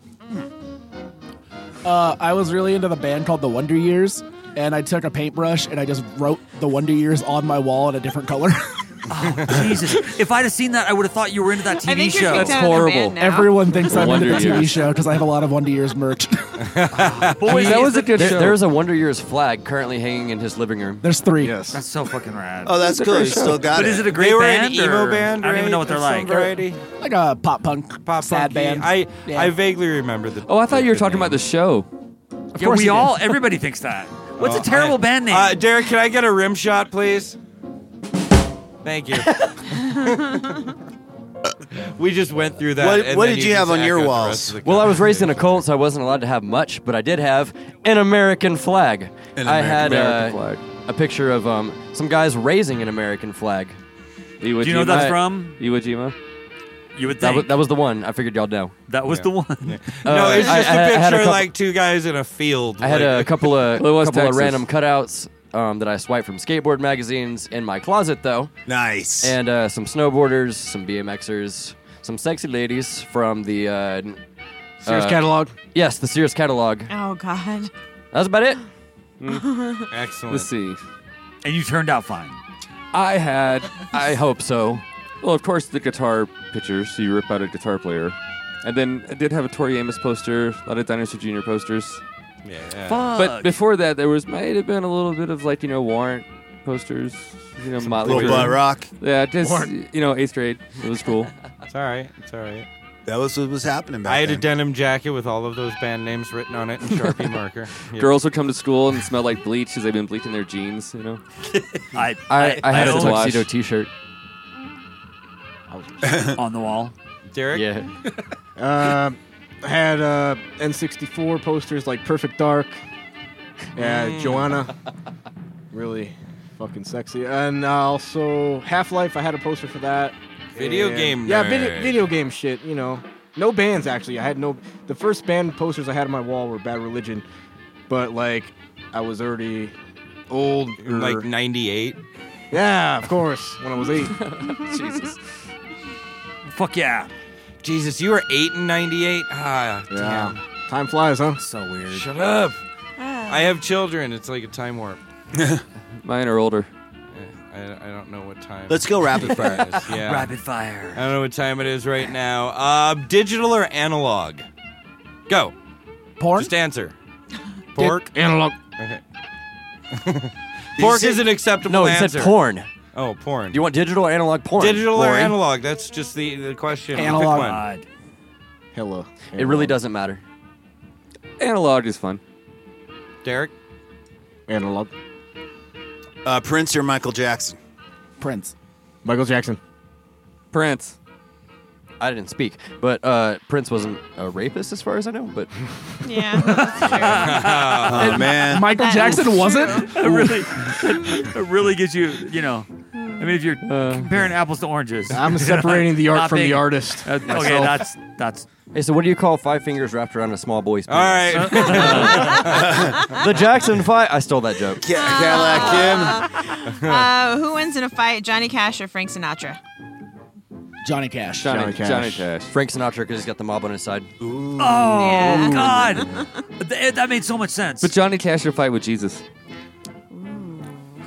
S10: I was really into the band called the Wonder Years, and I took a paintbrush and I just wrote the Wonder Years on my wall in a different color.
S2: Oh, Jesus! If I'd have seen that, I would have thought you were into that
S7: I
S2: TV
S7: think you're
S2: show.
S7: kicked out of the band now.
S10: Everyone thinks I'm into
S12: Wonder
S10: the TV
S12: Years.
S10: show because I have a lot of Wonder Years merch.
S12: That was a good show.
S9: There's a Wonder Years flag currently hanging in his living room.
S10: There's 3.
S8: Yes.
S2: That's so fucking rad.
S6: Oh, that's cool. You still got
S2: But
S6: it.
S2: is it a great
S1: They were
S2: band?
S1: an emo
S2: or-
S1: band,
S2: I don't even know what they're
S1: of some
S2: like.
S1: variety.
S10: Like a pop punk,
S1: Pop
S10: sad
S1: punky.
S10: band.
S1: I vaguely remember the.
S12: Oh, I thought you were
S1: the
S12: talking
S1: name.
S12: about the show.
S2: Yeah,
S10: course
S2: we
S10: you
S2: all.
S10: did.
S2: Everybody thinks that. What's a terrible band name?
S1: Derek, can I get a rim shot, please? Thank you. We just went through that. and
S6: What
S1: then
S6: did you have
S1: just
S6: on your
S1: echoed the
S6: walls?
S1: rest of the
S9: Well, I was raised in a cult, so I wasn't allowed to have much, but I did have an American flag. I had
S12: American flag.
S9: a picture of some guys raising an American flag.
S2: Do you know what that's from?
S12: Iwo Jima?
S2: You would
S9: That
S2: think
S9: was the one. I figured y'all know.
S2: that was the one.
S1: No, it's
S9: I
S1: just a
S9: had a
S1: picture
S9: couple-
S1: like two guys in a field.
S9: I had a couple of
S12: Well, it was
S9: couple of
S12: Texas.
S9: random cutouts that I swiped from skateboard magazines in my closet, though,
S6: Nice.
S9: and some snowboarders, some BMXers, some sexy ladies from the
S8: Sears catalog.
S9: Yes, the Sears catalog.
S7: Oh, God.
S9: That's about it.
S1: Excellent.
S12: Let's see.
S2: And you turned out fine.
S12: I had,
S9: I hope so.
S12: well, of course, the guitar pictures. So you rip out a guitar player. And then I did have a Tori Amos poster, a lot of Dinosaur Jr. posters.
S1: Yeah.
S12: But before that, there might have been a little bit of like, Warrant posters. Motley
S6: Little
S12: Crue.
S6: butt rock.
S12: Yeah, just, 8th grade. It was cool.
S1: It's all right. It's all right.
S6: That was what was happening back
S1: I had a
S6: then.
S1: denim jacket with all of those band names written on it in Sharpie marker. Yeah.
S12: Girls would come to school and smell like bleach because they've been bleaching their jeans,
S9: I had a
S12: don't
S9: tuxedo
S12: wash.
S9: T-shirt.
S2: On the wall.
S1: Derek?
S9: Yeah.
S8: I had N64 posters like Perfect Dark. Yeah, Joanna. Really fucking sexy. And also Half-Life, I had a poster for that.
S1: Video
S8: And-
S1: game
S8: Yeah,
S1: nerd.
S8: video game shit, No bands, actually. The first band posters I had on my wall were Bad Religion. But, like, I was already old.
S1: Like 98?
S8: Yeah, of course, when I was 8.
S12: Jesus.
S2: Fuck yeah.
S1: Jesus, you were 8 in 98? Ah, damn.
S8: Time flies, huh?
S2: So weird.
S1: Shut up. I have children. It's like a time warp.
S12: Mine are older.
S1: I don't know what time.
S6: Let's go rapid fire.
S1: it is. Yeah.
S2: Rapid fire.
S1: I don't know what time it is right now. Digital or analog? Go.
S10: Porn?
S1: Just answer. Pork?
S8: Analog.
S1: Okay. Pork is an acceptable
S9: No, he
S1: answer.
S9: said porn.
S1: Oh, porn.
S9: Do you want digital or analog porn?
S1: Digital or
S9: Lori?
S1: analog? That's just the question. Pick
S10: Analog.
S1: one.
S2: God.
S8: Hello.
S9: It really doesn't matter.
S12: Analog is fun.
S1: Derek?
S8: Analog.
S6: Prince or Michael Jackson?
S10: Prince.
S8: Michael Jackson.
S12: Prince.
S9: I didn't speak, but Prince wasn't a rapist as far as I know, but
S7: Yeah.
S6: Oh, man.
S10: Michael Jackson wasn't?
S2: It really gives you, I mean, if you're comparing apples to oranges.
S8: I'm separating the art
S2: Not
S8: from
S2: big.
S8: the artist.
S2: Okay,
S8: myself.
S2: that's.
S9: hey, so what do you call 5 fingers wrapped around a small boy's
S1: All
S9: penis?
S1: right.
S9: The Jackson 5. I stole that joke.
S6: Cadillac Kim.
S7: Who wins in a fight, Johnny Cash or Frank Sinatra?
S10: Johnny Cash.
S12: Johnny Cash.
S9: Frank Sinatra because he's got the mob on his side.
S2: Oh
S7: Yeah.
S2: God, that made so much sense.
S12: But Johnny Cash would fight with Jesus.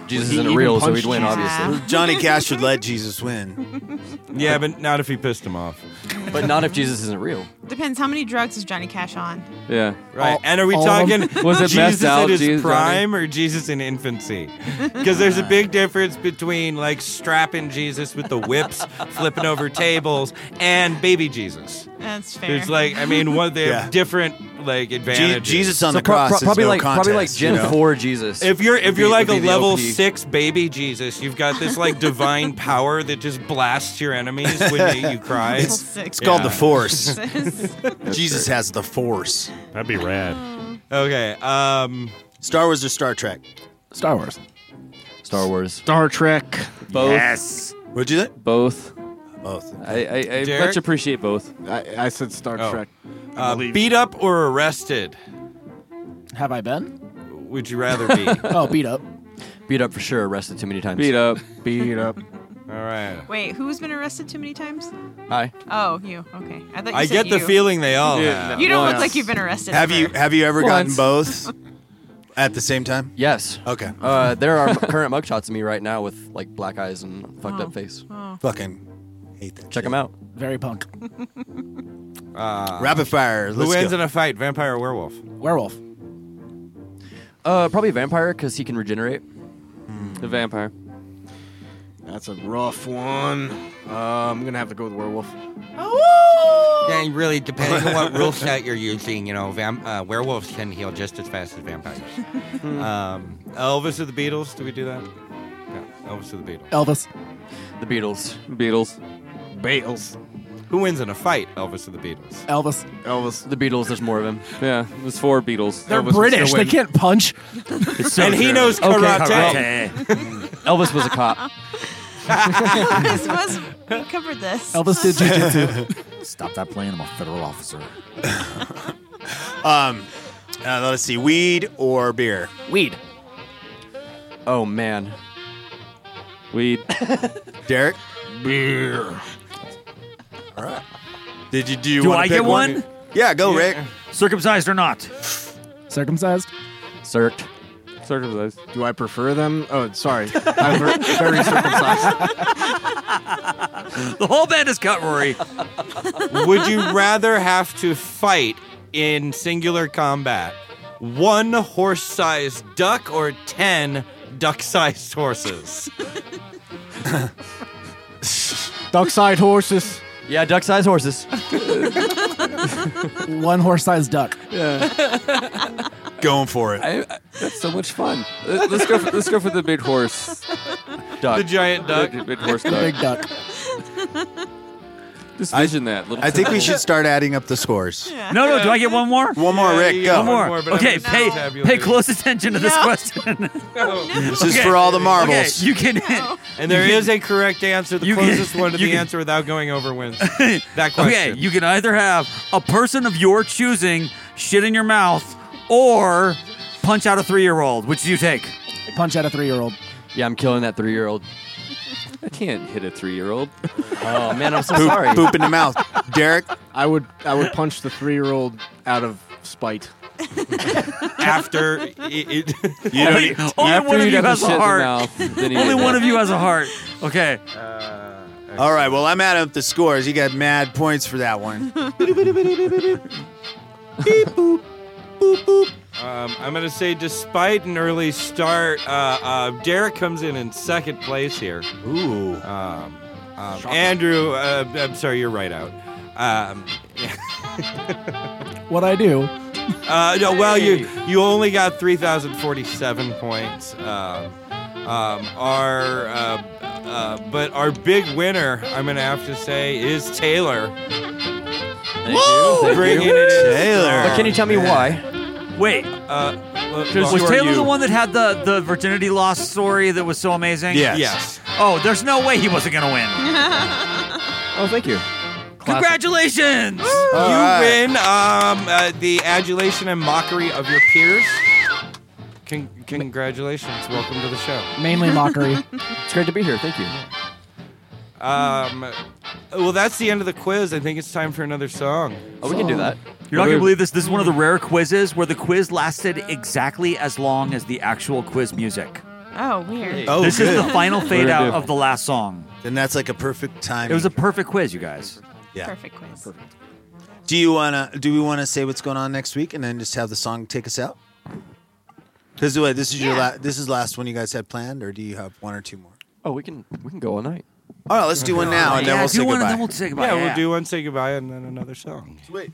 S9: Jesus
S8: He
S9: isn't
S8: even
S9: real, so
S8: punched
S9: he'd win,
S8: Jesus.
S9: obviously.
S6: Johnny Cash would let Jesus win.
S1: Yeah, but not if he pissed him off.
S9: But not if Jesus isn't real.
S7: Depends. How many drugs is Johnny Cash on?
S12: Yeah.
S1: Right. And are we
S10: all of
S1: talking
S10: them?
S12: Was it
S1: Jesus
S12: messed out,
S1: in his
S12: Jesus,
S1: prime or Jesus in infancy? Because there's a big difference between like strapping Jesus with the whips, flipping over tables, and baby Jesus.
S7: That's fair.
S1: There's like, I mean, what they have different like advantages.
S6: Jesus on
S9: So
S6: the cross
S9: probably
S6: is no
S9: like
S6: contest,
S9: probably like Gen
S6: you know?
S9: 4 Jesus.
S1: If you're
S9: would be-
S1: like
S9: would
S1: a
S9: be the
S1: level
S9: OP.
S1: 6 baby Jesus, you've got this like divine power that just blasts your enemies when you cry.
S6: It's called the Force. Jesus has the Force.
S11: That'd be rad.
S1: Okay.
S6: Star Wars or Star Trek?
S10: Star Wars.
S9: Star Wars.
S8: Star Trek.
S12: Both.
S8: Yes.
S6: What'd you say?
S12: Both.
S6: Both.
S12: I
S1: Derek?
S12: much appreciate both.
S8: I said Star
S1: Oh.
S8: Trek.
S1: Beat up or arrested?
S10: Have I been?
S1: Would you rather be?
S10: Oh, beat up.
S9: Beat up for sure. Arrested too many times.
S12: Beat up.
S8: Beat up.
S1: All right.
S7: Wait, who's been arrested too many times?
S9: Hi.
S7: Oh, you. Okay. I thought you
S1: I
S7: said
S1: get the
S7: you.
S1: feeling they all
S12: Yeah,
S1: have.
S7: You don't look
S12: Once.
S7: like you've been arrested.
S6: Have you ever gotten
S12: Once.
S6: both at the same time?
S9: Yes.
S6: Okay.
S9: There are current mugshots of me right now with like black eyes and fucked up face.
S6: Fucking hate that.
S9: Check them out.
S10: Very punk.
S6: Rapid fire.
S1: Who
S6: Let's
S1: wins
S6: go.
S1: in a fight, vampire or werewolf?
S10: Werewolf.
S9: Probably vampire because he can regenerate.
S12: The vampire.
S8: That's a rough one. I'm gonna have to go with werewolf.
S1: Yeah, really, depending on what rule set you're using, you know, werewolves can heal just as fast as vampires. Elvis or the Beatles? Do we do that? Yeah, Elvis or the Beatles.
S10: Elvis.
S9: The Beatles.
S12: Beatles.
S8: Beatles.
S1: Who wins in a fight, Elvis or the Beatles?
S10: Elvis.
S8: Elvis.
S9: The Beatles. There's more of him.
S12: Yeah, there's 4 Beatles.
S10: They're
S8: Elvis was
S10: British.
S8: gonna
S10: They
S8: win.
S10: can't punch.
S1: And he knows karate.
S9: Elvis was a cop.
S7: We covered this.
S10: Elvis did jiu-jitsu.
S15: Stop that plane. I'm a federal officer.
S6: Let's see. Weed or beer?
S10: Weed.
S9: Oh man.
S12: Weed.
S6: Derek?
S8: Beer.
S6: All right. Do you
S2: Do
S6: want
S2: I
S6: to
S2: get
S6: pick
S2: one?
S6: Yeah, go, Rick.
S2: Circumcised or not?
S10: Circumcised.
S9: Circed.
S12: Circumcised.
S8: Do I prefer them? Oh, sorry. I'm very circumcised.
S2: The whole band is cut, Rory.
S1: Would you rather have to fight in singular combat 1 horse-sized duck or 10 duck-sized horses?
S8: Duck-side horses.
S9: Yeah, duck-sized horses.
S10: 1 horse-sized duck.
S6: Going for it.
S12: That's so much fun. Let's go for the big horse.
S9: Duck.
S1: The giant duck.
S12: Big horse
S10: The
S12: duck.
S10: big duck.
S12: Just vision that. Little
S6: I think we should start adding up the scores.
S2: No, do I get one more?
S6: One more,
S1: Yeah,
S6: Rick.
S1: you
S6: Go.
S1: get
S2: One more.
S1: but I'm
S2: Okay,
S1: gonna
S2: pay
S1: tabulate.
S2: close attention to this
S7: No.
S2: question.
S6: This is for all the marbles.
S2: Okay, you can.
S1: And there is a correct answer. The
S2: You can-
S1: closest one to
S2: you
S1: the
S2: can-
S1: answer without going over wins. That question.
S2: Okay, you can either have a person of your choosing shit in your mouth or punch out a 3-year-old. Which do you take?
S10: Punch out a 3-year-old.
S9: Yeah, I'm killing that 3-year-old.
S12: I can't hit a 3-year-old.
S9: Oh man, I'm so
S6: Boop,
S9: sorry.
S6: boop in the mouth. Derek?
S8: I would punch the 3-year-old out of spite.
S1: After
S6: You don't need,
S2: Only
S12: After
S2: one of
S12: you'd
S2: you
S12: have
S2: has
S12: to
S2: a
S12: shit in the
S2: heart.
S12: mouth, then you
S2: Only
S12: hit
S2: one
S12: that.
S2: of you has a heart. Okay.
S6: all right, well, I'm adding up the scores. You got mad points for that one.
S1: I'm going to say, despite an early start, Derek comes in second place here.
S6: Ooh.
S1: Andrew, I'm sorry, you're right out.
S10: What I do?
S1: No, well, you only got 3,047 points. But our big winner, I'm going to have to say, is Taylor.
S9: Thank you.
S1: Bringing it in.
S6: Taylor.
S9: But can you tell me why?
S2: Wait.
S1: Was
S2: Was Taylor the one that had the virginity loss story that was so amazing?
S6: Yes.
S1: Yes.
S2: Oh, there's no way he wasn't going to win.
S9: Oh, thank you.
S2: Congratulations!
S1: You win the adulation and mockery of your peers. Congratulations. Welcome to the show.
S10: Mainly mockery.
S9: It's great to be here. Thank you.
S1: Well, that's the end of the quiz. I think it's time for another song.
S9: Oh, we can do that.
S2: You're not going to believe this. This is one of the rare quizzes where the quiz lasted exactly as long as the actual quiz music.
S7: Oh, weird.
S6: Oh,
S2: this
S6: good.
S2: is the final fade out of the last song.
S6: Then that's like a perfect time.
S2: It was a perfect quiz, you guys.
S6: Yeah.
S7: Perfect quiz.
S6: Perfect. Do we wanna say what's going on next week and then just have the song take us out? Because this is this is the last one you guys had planned, or do you have one or two more?
S9: Oh, we can go all night.
S6: All right, let's do one now, and then we'll say goodbye.
S2: And then we'll say goodbye.
S1: Yeah, we'll do one, say goodbye, and then another song.
S6: Sweet.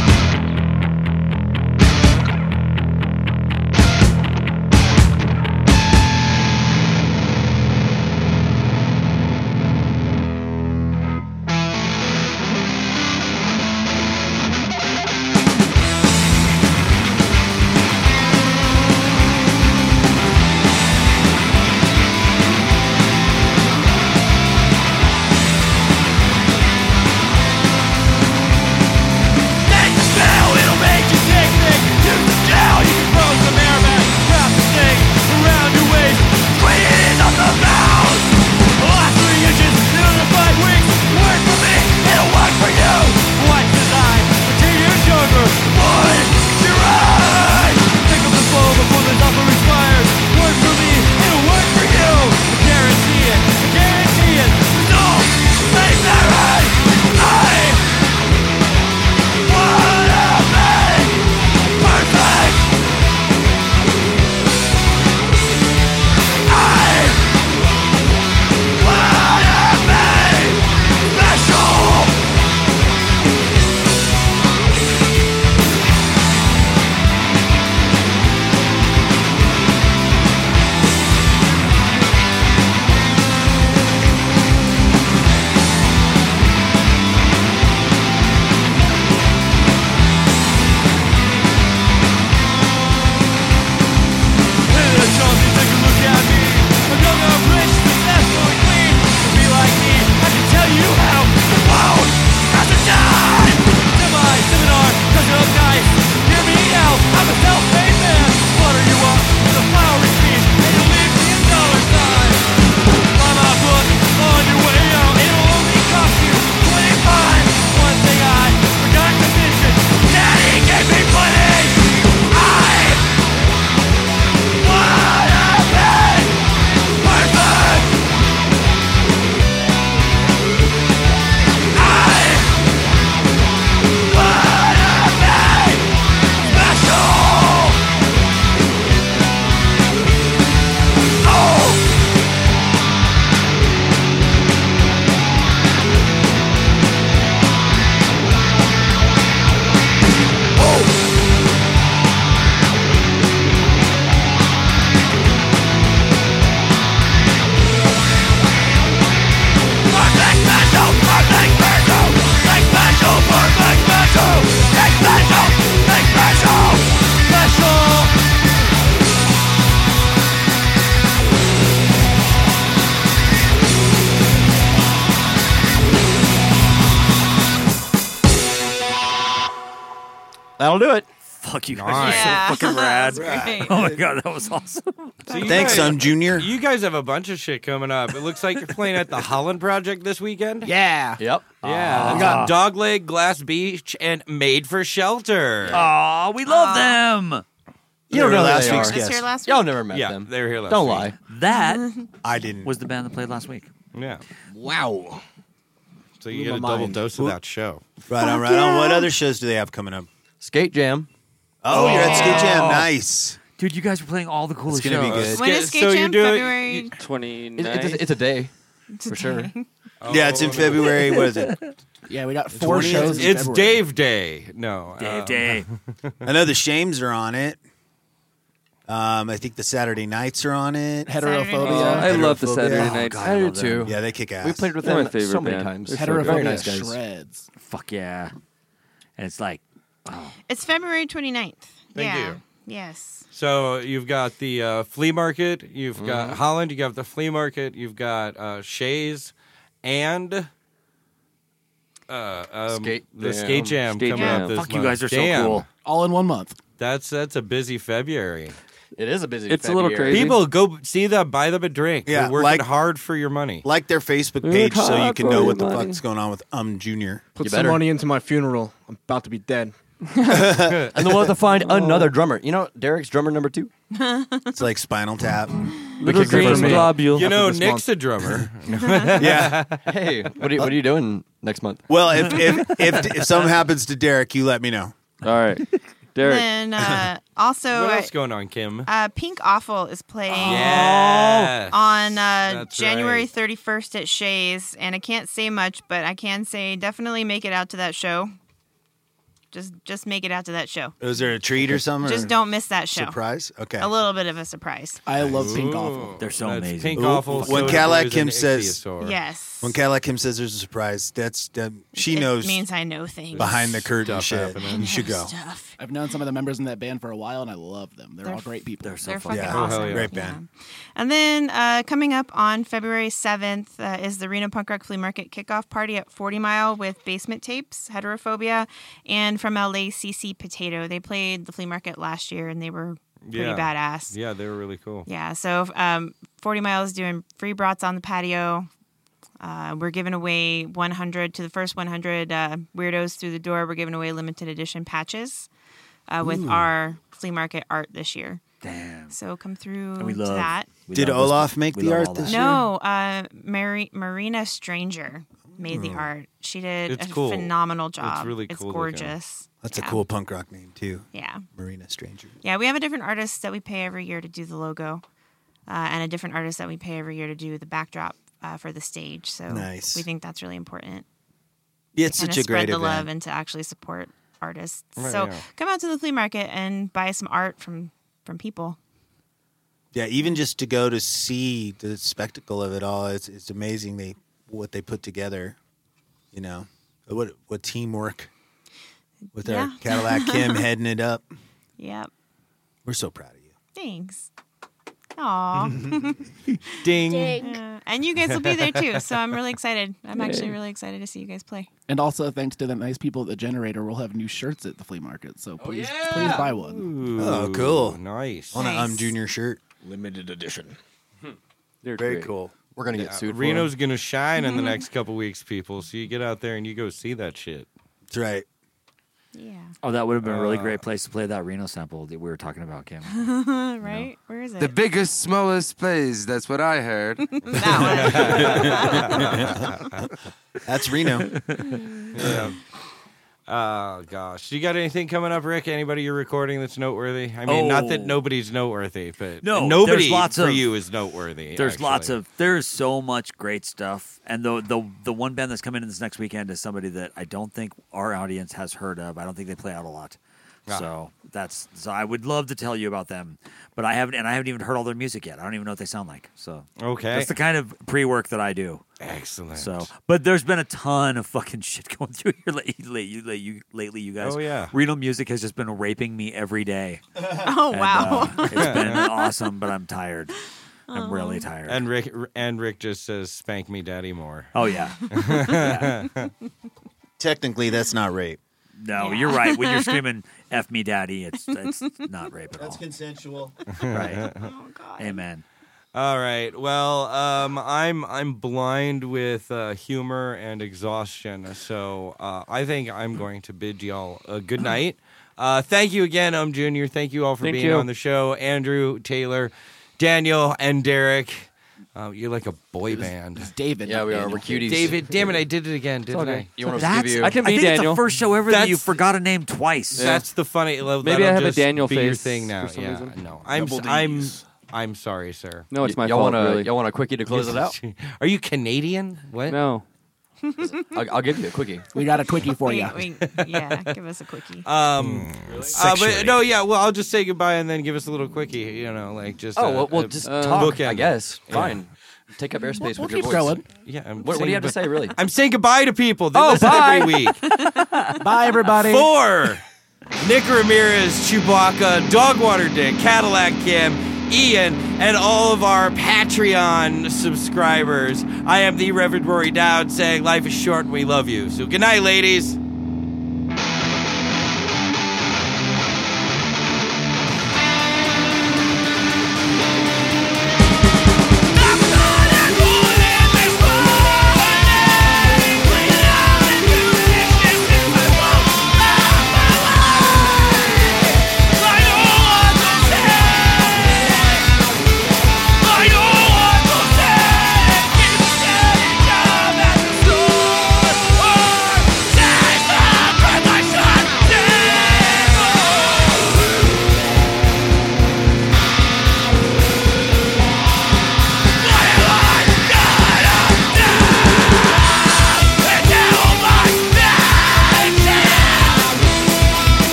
S9: That'll do it.
S2: Fuck you guys.
S1: Nice.
S2: You're so fucking rad.
S7: That's great.
S2: Oh my god, that was awesome.
S1: So you
S6: Thanks,
S1: guys-
S6: Junior.
S1: You guys have a bunch of shit coming up. It looks like you're playing at the Holland Project this weekend.
S10: Yeah.
S9: Yep.
S1: Yeah, we got Dogleg, Glass Beach, and Made for Shelter.
S2: Aw, we love them.
S9: You don't know who
S6: last
S9: they
S6: week's
S9: are.
S6: guest.
S7: Here last
S9: Y'all
S7: week?
S9: never met
S1: Yeah,
S9: them.
S1: they were here last
S9: Don't
S1: week.
S9: lie.
S2: That
S6: I didn't.
S2: was the band that played last week.
S1: Yeah.
S10: Wow.
S1: So you
S10: Blew
S1: get a
S10: my
S1: double
S10: mind.
S1: dose of that show.
S6: Right on, right on. What other shows do they have coming up?
S9: Skate Jam.
S6: Oh, you're at Skate Jam. Nice.
S2: Dude, you guys were playing all the coolest
S6: It's gonna be
S2: shows.
S6: good.
S7: When is Skate
S1: So you're
S7: Jam?
S1: doing-
S7: February?
S12: 29th.
S9: It's a day. For sure.
S6: Yeah, it's in February. What is it?
S10: Yeah, we got 4
S6: 20th?
S10: shows. in
S1: It's
S10: February.
S1: Dave Day. No.
S2: Dave Day.
S6: I know the Shames are on it. I think the Saturday Nights are on it.
S10: Heterophobia.
S12: I love the
S6: Heterophobia.
S12: Saturday
S6: Oh,
S12: nights.
S9: God, I do too.
S6: Yeah, they kick ass.
S9: We played with
S12: They're my
S9: them
S12: favorite
S9: so many
S12: band.
S9: times.
S12: They're
S10: Heterophobia
S9: Very nice guys.
S10: shreds.
S2: Fuck yeah. And it's like,
S7: It's February 29th.
S1: Thank
S7: yeah.
S1: you.
S7: Yes.
S1: So you've got the flea market, you've got Holland, you got the flea market, you've got Shays, and
S12: Skate
S1: the
S12: Jam.
S1: Skate Jam
S12: Skate
S1: coming
S12: Jam.
S1: up this
S2: fuck, you
S1: month.
S2: guys are
S1: Damn.
S2: so cool.
S10: All in 1 month.
S1: That's a busy February.
S9: It is a busy
S12: It's a little
S9: February.
S12: crazy.
S1: People go see them, buy them a drink.
S6: Yeah,
S1: They're working
S6: like-
S1: hard for your money.
S6: Like their Facebook
S12: Work
S6: page so you
S12: hard
S6: can
S12: for
S6: know
S12: your
S6: what the
S12: money.
S6: fuck's going on with Junior.
S8: Put
S9: You
S8: some
S9: better.
S8: money into my funeral. I'm about to be dead.
S9: And then we'll have to find another drummer. You know, Derek's drummer number 2.
S6: It's like Spinal Tap.
S12: Little green globule.
S1: You know, Nick's a drummer.
S6: Yeah.
S9: Hey, what are you doing next month?
S6: Well, if something happens to Derek, you let me know.
S12: All right. Derek.
S7: And also,
S1: What else going on, Kim?
S7: Pink Awful is playing
S1: Yes.
S7: on
S1: That's
S7: January
S1: right.
S7: 31st at Shays, and I can't say much, but I can say definitely make it out to that show. Just make it out to that show.
S6: Was there a treat or something?
S7: Just
S6: or
S7: don't miss that show.
S6: Surprise? Okay.
S7: A little bit of a surprise.
S10: I love Pink Awful.
S2: They're so
S1: That's
S2: amazing.
S1: Pink
S6: Ooh,
S1: Awful.
S6: when
S1: Soda
S6: Cadillac
S1: Boys,
S6: Kim
S1: and
S6: says-
S1: Ichthyosaur.
S7: Yes.
S6: When Cadillac Kim says there's a surprise, she knows
S7: It means I know things.
S6: behind the curtain
S1: Stuff
S6: shit.
S1: happening.
S6: You should go.
S7: Stuff.
S10: I've known some of the members in that band for a while, and I love them. They're
S7: They're
S10: all great people.
S2: They're so
S7: They're
S2: fucking
S7: fucking
S6: Yeah.
S7: awesome.
S1: hell yeah.
S6: Great band.
S7: And then coming up on February 7th is the Reno Punk Rock Flea Market kickoff party at 40 Mile with Basement Tapes, Heterophobia, and from LA, CC Potato. They played the flea market last year, and they were pretty badass.
S1: Yeah, they were really cool.
S7: Yeah, so 40 Mile is doing free brats on the patio. We're giving away 100 to the first 100 weirdos through the door. We're giving away limited edition patches with our flea market art this year.
S2: Damn.
S7: So come through
S2: And we
S7: to
S2: love
S7: that.
S6: Did Olaf make the art this year?
S7: No, Marina Stranger made the art. She did
S1: It's
S7: a
S1: cool.
S7: phenomenal job.
S1: It's really cool looking.
S7: gorgeous.
S6: That's a
S7: Yeah.
S6: cool punk rock name too.
S7: Yeah.
S6: Marina Stranger.
S7: Yeah, we have a different artist that we pay every year to do the logo, and a different artist that we pay every year to do the backdrop for the stage. So
S6: Nice.
S7: we think that's really important.
S6: Yeah, it's
S7: to kinda
S6: such a great
S7: spread the
S6: event.
S7: love and to actually support artists.
S6: Right,
S7: so
S6: yeah.
S7: come out to the flea market and buy some art from people.
S6: Yeah, even just to go to see the spectacle of it all, it's amazing what they put together. You know, what teamwork with our Cadillac Kim heading it up.
S7: Yep.
S6: We're so proud of you.
S7: Thanks. Aw.
S1: Ding.
S7: And you guys will be there too. So I'm really excited. I'm actually really excited to see you guys play.
S10: And also, thanks to the nice people at the Generator, we'll have new shirts at the flea market. So please buy one.
S6: Oh, cool.
S1: Nice.
S6: On an Junior shirt.
S15: Limited edition.
S12: They're
S6: Very
S12: great.
S6: cool.
S9: We're gonna get sued.
S1: Reno's gonna shine in the next couple weeks, people. So you get out there and you go see that shit.
S6: That's right.
S7: Yeah.
S2: Oh, that would have been a really great place to play that Reno sample that we were talking about, Kim.
S7: Right? Where is it?
S16: The biggest, smallest place. That's what I heard.
S6: That's Reno.
S1: Yeah. Oh gosh, you got anything coming up, Rick? Anybody you're recording that's noteworthy? I mean, not that
S2: Oh.
S1: nobody's noteworthy, but
S2: No,
S1: nobody
S2: there's lots
S1: for
S2: of-
S1: you is noteworthy.
S2: There's so much great stuff, and the one band that's coming in this next weekend is somebody that I don't think our audience has heard of. I don't think they play out a lot.
S1: Ah.
S2: So I would love to tell you about them, but I haven't even heard all their music yet. I don't even know what they sound like. So
S1: Okay.
S2: that's the kind of pre-work that I do.
S1: Excellent.
S2: So, but there's been a ton of fucking shit going through here lately, you guys.
S1: Oh, yeah.
S2: Reno music has just been raping me every day.
S7: Oh,
S2: And,
S7: wow.
S2: it's been awesome, but I'm tired. I'm really tired.
S1: And Rick just says, "Spank me, daddy, more."
S2: Oh yeah.
S6: Technically, that's not rape.
S2: No, you're right. When you're screaming "F me, daddy," it's not rape at all.
S6: That's consensual.
S2: Right.
S7: Oh God.
S2: Amen.
S1: All right. Well, I'm blind with humor and exhaustion, so I think I'm going to bid y'all a good night. Thank you again, Junior. Thank you all for
S12: Thank
S1: being
S12: you.
S1: on the show. Andrew, Taylor, Daniel, and Derek. You're like a boy band.
S10: David.
S9: Yeah, we are. We're cuties.
S1: David, damn it, I did it again, didn't I?
S9: You want us to give you?
S12: I can be
S2: I think
S12: Daniel.
S2: it's the first show ever that
S1: That's-
S2: you forgot a name twice.
S1: That's the funny.
S12: Maybe I have a
S1: just
S12: Daniel
S1: be your
S12: face
S1: thing now.
S12: for some
S1: Yeah,
S12: reason.
S1: no,
S10: Double
S1: I'm
S10: Ds.
S1: I'm sorry, sir.
S12: No, it's my
S9: y'all
S12: fault.
S9: want
S12: Really.
S9: y'all want a quickie to close it out?
S1: Are you Canadian? What?
S12: No.
S9: I'll give you a quickie.
S10: We got a quickie for you.
S7: Yeah, give us a quickie.
S1: But no, yeah. Well, I'll just say goodbye and then give us a little quickie. You know, like just.
S9: Oh, well, just talk.
S1: bookend
S9: I guess.
S1: it.
S9: Fine. Take up airspace
S10: We'll
S9: with your
S10: keep
S9: voice.
S10: going.
S1: Yeah. I'm
S9: What do
S1: saying
S9: you have to
S1: goodbye-
S9: say, really?
S1: I'm saying goodbye to people. They
S12: Oh,
S1: listen
S12: bye.
S1: every week.
S10: Bye, everybody.
S1: For Nick Ramirez, Chewbacca, Dogwater Dick, Cadillac Kim, Ian, and all of our Patreon subscribers, I am the Reverend Rory Dowd saying life is short and we love you. So good night, ladies.
S3: I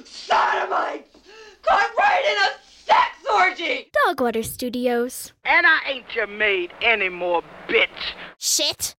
S3: sodomites! Caught right in a sex orgy!
S13: Dogwater Studios.
S17: And I ain't your maid anymore, bitch.
S13: Shit.